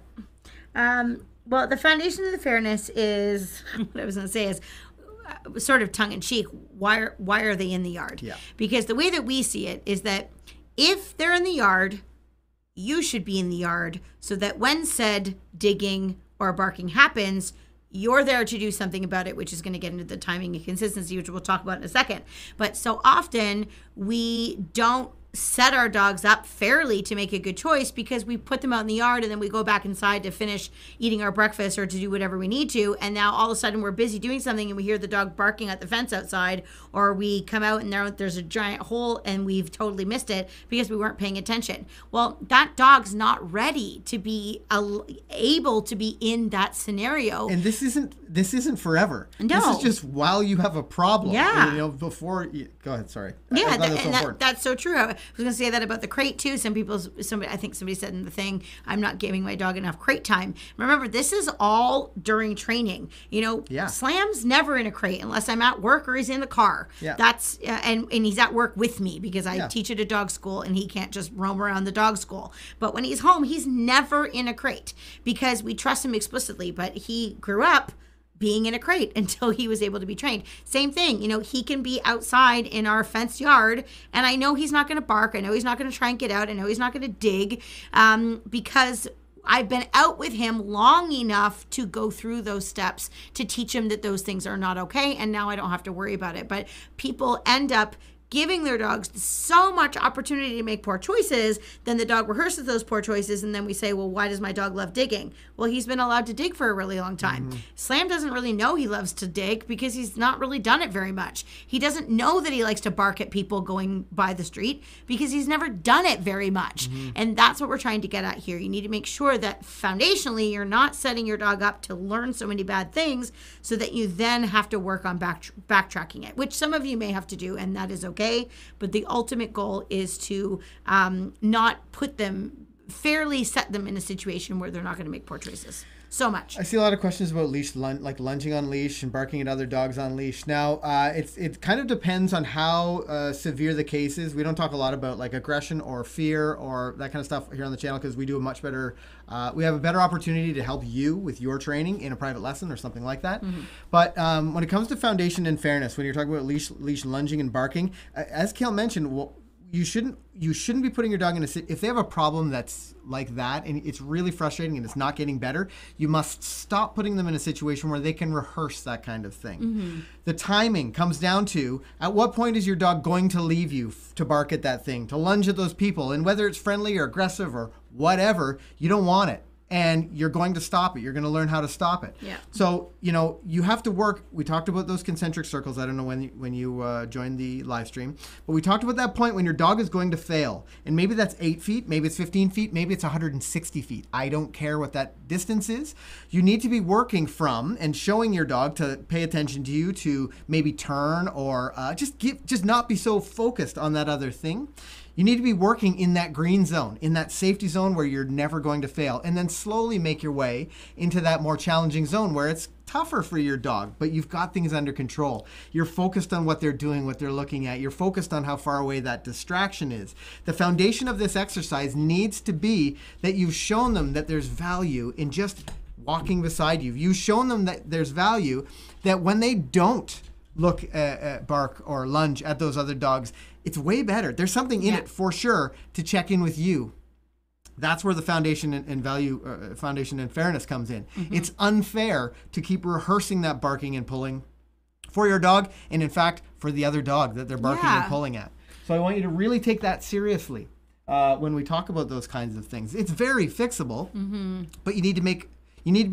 Um, well, the foundation of the fairness is what I was going to say is uh, sort of tongue in cheek. Why are why are they in the yard? Yeah. Because the way that we see it is that if they're in the yard, you should be in the yard so that when said digging or barking happens, you're there to do something about it, which is going to get into the timing and consistency, which we'll talk about in a second. But so often we don't set our dogs up fairly to make a good choice because we put them out in the yard and then we go back inside to finish eating our breakfast or to do whatever we need to. And now all of a sudden we're busy doing something and we hear the dog barking at the fence outside, or we come out and there, there's a giant hole and we've totally missed it because we weren't paying attention. Well, that dog's not ready to be a, able to be in that scenario. And this isn't this isn't forever. No. This is just while you have a problem. Yeah. You know, before you, go ahead, sorry. Yeah, I, I that, that's so and that, important. that's so true. I was going to say that about the crate too. Some people, somebody, I think somebody said in the thing, I'm not giving my dog enough crate time. Remember, this is all during training. You know, Yeah. Slam's never in a crate unless I'm at work or he's in the car. Yeah. That's uh, and and he's at work with me because I Yeah. teach at a dog school and he can't just roam around the dog school. But when he's home, he's never in a crate because we trust him explicitly. But he grew up being in a crate until he was able to be trained. Same thing, you know, he can be outside in our fenced yard and I know he's not going to bark. I know he's not going to try and get out. I know he's not going to dig um, because I've been out with him long enough to go through those steps to teach him that those things are not okay. And now I don't have to worry about it. But people end up giving their dogs so much opportunity to make poor choices, then the dog rehearses those poor choices, and then we say, well, why does my dog love digging? Well, he's been allowed to dig for a really long time. Mm-hmm. Slam doesn't really know he loves to dig because he's not really done it very much. He doesn't know that he likes to bark at people going by the street because he's never done it very much. Mm-hmm. And that's what we're trying to get at here. You need to make sure that foundationally you're not setting your dog up to learn so many bad things so that you then have to work on back backtracking it, which some of you may have to do, and that is okay. Okay, but the ultimate goal is to um, not put them, fairly set them in a situation where they're not going to make poor choices. So much. I see a lot of questions about leash, lun- like lunging on leash and barking at other dogs on leash. Now, uh, it's it kind of depends on how uh, severe the case is. We don't talk a lot about like aggression or fear or that kind of stuff here on the channel because we do a much better, uh, we have a better opportunity to help you with your training in a private lesson or something like that. Mm-hmm. But um, when it comes to foundation and fairness, when you're talking about leash, leash lunging and barking, uh, as Kale mentioned, well, you shouldn't you shouldn't be putting your dog in a if they have a problem that's like that and it's really frustrating and it's not getting better, you must stop putting them in a situation where they can rehearse that kind of thing. Mm-hmm. The timing comes down to at what point is your dog going to leave you f- to bark at that thing, to lunge at those people, and whether it's friendly or aggressive or whatever, you don't want it. And you're going to stop it. You're going to learn how to stop it. Yeah. So, you know, you have to work. We talked about those concentric circles. I don't know when you, when you uh, joined the live stream, but we talked about that point when your dog is going to fail. And maybe that's eight feet, maybe it's fifteen feet, maybe it's one hundred sixty feet. I don't care what that distance is. You need to be working from and showing your dog to pay attention to you, to maybe turn or uh, just give, just not be so focused on that other thing. You need to be working in that green zone, in that safety zone where you're never going to fail, and then slowly make your way into that more challenging zone where it's tougher for your dog, but you've got things under control. You're focused on what they're doing, what they're looking at. You're focused on how far away that distraction is. The foundation of this exercise needs to be that you've shown them that there's value in just walking beside you. You've shown them that there's value, that when they don't look at, at bark or lunge at those other dogs, it's way better. There's something in yeah. it for sure to check in with you. That's where the foundation and, and value, uh, foundation and fairness comes in. Mm-hmm. It's unfair to keep rehearsing that barking and pulling for your dog, and in fact, for the other dog that they're barking yeah. and pulling at. So I want you to really take that seriously uh, when we talk about those kinds of things. It's very fixable, mm-hmm. but you need to make, you need to be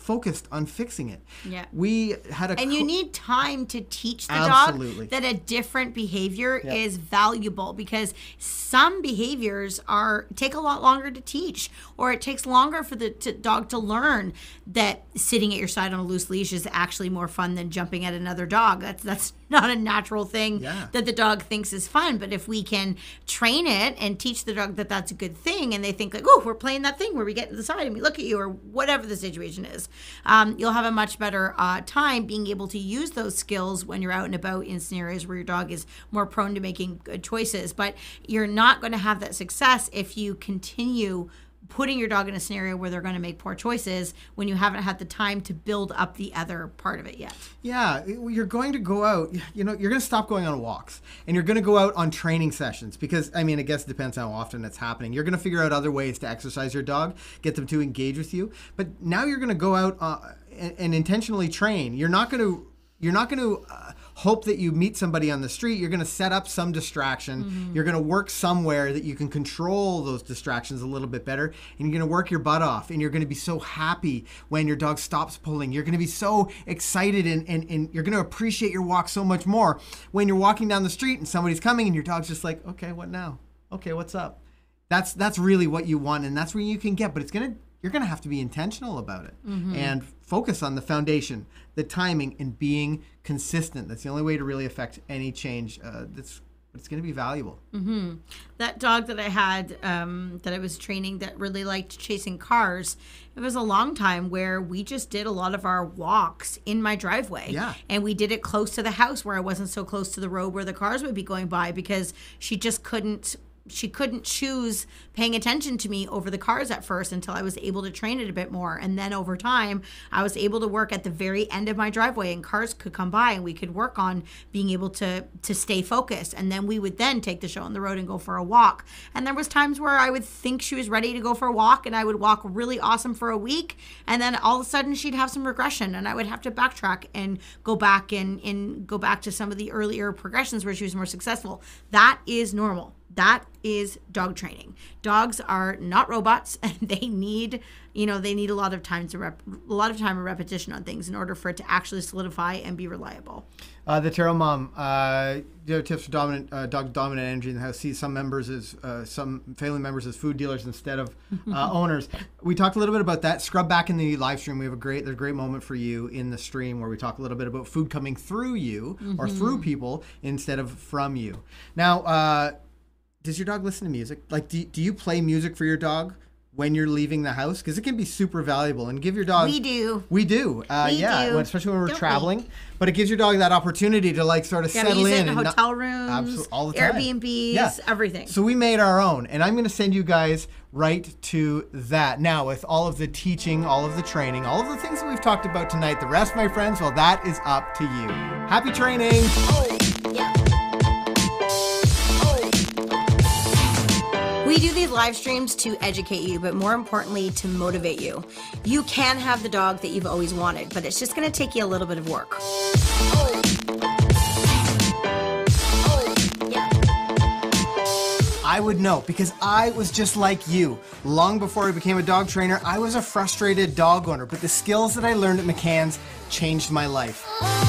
focused on fixing it. Yeah. We had a And you co- need time to teach the Absolutely. dog that a different behavior Yep. is valuable, because some behaviors are take a lot longer to teach, or it takes longer for the to, dog to learn that sitting at your side on a loose leash is actually more fun than jumping at another dog. That's that's not a natural thing Yeah. that the dog thinks is fun. But if we can train it and teach the dog that that's a good thing, and they think like, oh, we're playing that thing where we get to the side and we look at you, or whatever the situation is, um, you'll have a much better uh, time being able to use those skills when you're out and about in scenarios where your dog is more prone to making good choices. But you're not going to have that success if you continue putting your dog in a scenario where they're going to make poor choices when you haven't had the time to build up the other part of it yet. Yeah, you're going to go out, you know, you're going to stop going on walks, and you're going to go out on training sessions, because, I mean, I guess it depends how often it's happening. You're going to figure out other ways to exercise your dog, get them to engage with you. But now you're going to go out uh, and, and intentionally train. You're not going to You're not going to uh, hope that you meet somebody on the street. You're going to set up some distraction. Mm-hmm. You're going to work somewhere that you can control those distractions a little bit better. And you're going to work your butt off. And you're going to be so happy when your dog stops pulling. You're going to be so excited, and, and, and you're going to appreciate your walk so much more when you're walking down the street and somebody's coming and your dog's just like, okay, what now? Okay, what's up? That's that's really what you want, and that's where you can get. But it's going to you're going to have to be intentional about it, mm-hmm. and focus on the foundation, the timing, and being consistent. That's the only way to really affect any change. Uh, that's it's going to be valuable. Mm-hmm. That dog that I had, um, that I was training, that really liked chasing cars, it was a long time where we just did a lot of our walks in my driveway. Yeah. And we did it close to the house where I wasn't so close to the road where the cars would be going by, because she just couldn't she couldn't choose paying attention to me over the cars at first until I was able to train it a bit more. And then over time, I was able to work at the very end of my driveway, and cars could come by and we could work on being able to to stay focused. And then we would then take the show on the road and go for a walk. And there was times where I would think she was ready to go for a walk, and I would walk really awesome for a week. And then all of a sudden she'd have some regression, and I would have to backtrack and go back and, and go back to some of the earlier progressions where she was more successful. That is normal. That is dog training. Dogs are not robots, and they need, you know, they need a lot of time to rep, a lot of time and repetition on things in order for it to actually solidify and be reliable. Uh, the Tarot Mom, uh, you know, tips for dominant uh, dog dominant energy in the house. See some members as uh, some family members as food dealers instead of uh, owners. We talked a little bit about that. Scrub back in the live stream. We have a great, there's a great moment for you in the stream where we talk a little bit about food coming through you, mm-hmm. or through people instead of from you. Now. Uh, Does your dog listen to music? Like, do, do you play music for your dog when you're leaving the house? Because it can be super valuable, and give your dog... We do. We do. Uh, we yeah, do. Especially when we're Don't traveling. We? But it gives your dog that opportunity to, like, sort of yeah, settle we use in. it in and hotel not, rooms, absolutely, all the time. Airbnbs, yeah. everything. So we made our own, and I'm going to send you guys right to that. Now, with all of the teaching, all of the training, all of the things that we've talked about tonight, the rest, my friends, well, that is up to you. Happy training! Oh, yeah. We do these live streams to educate you, but more importantly, to motivate you. You can have the dog that you've always wanted, but it's just going to take you a little bit of work. I would know, because I was just like you. Long before I became a dog trainer, I was a frustrated dog owner, but the skills that I learned at McCann's changed my life.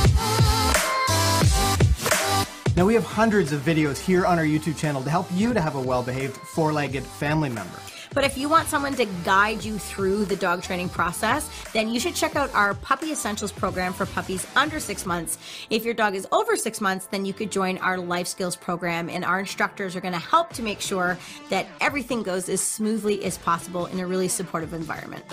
Now, we have hundreds of videos here on our YouTube channel to help you to have a well-behaved four-legged family member. But if you want someone to guide you through the dog training process, then you should check out our Puppy Essentials program for puppies under six months. If your dog is over six months, then you could join our Life Skills program, and our instructors are going to help to make sure that everything goes as smoothly as possible in a really supportive environment.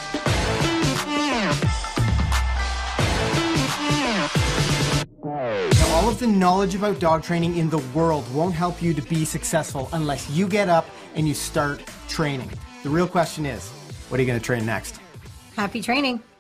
Now, all of the knowledge about dog training in the world won't help you to be successful unless you get up and you start training. The real question is, what are you going to train next? Happy training.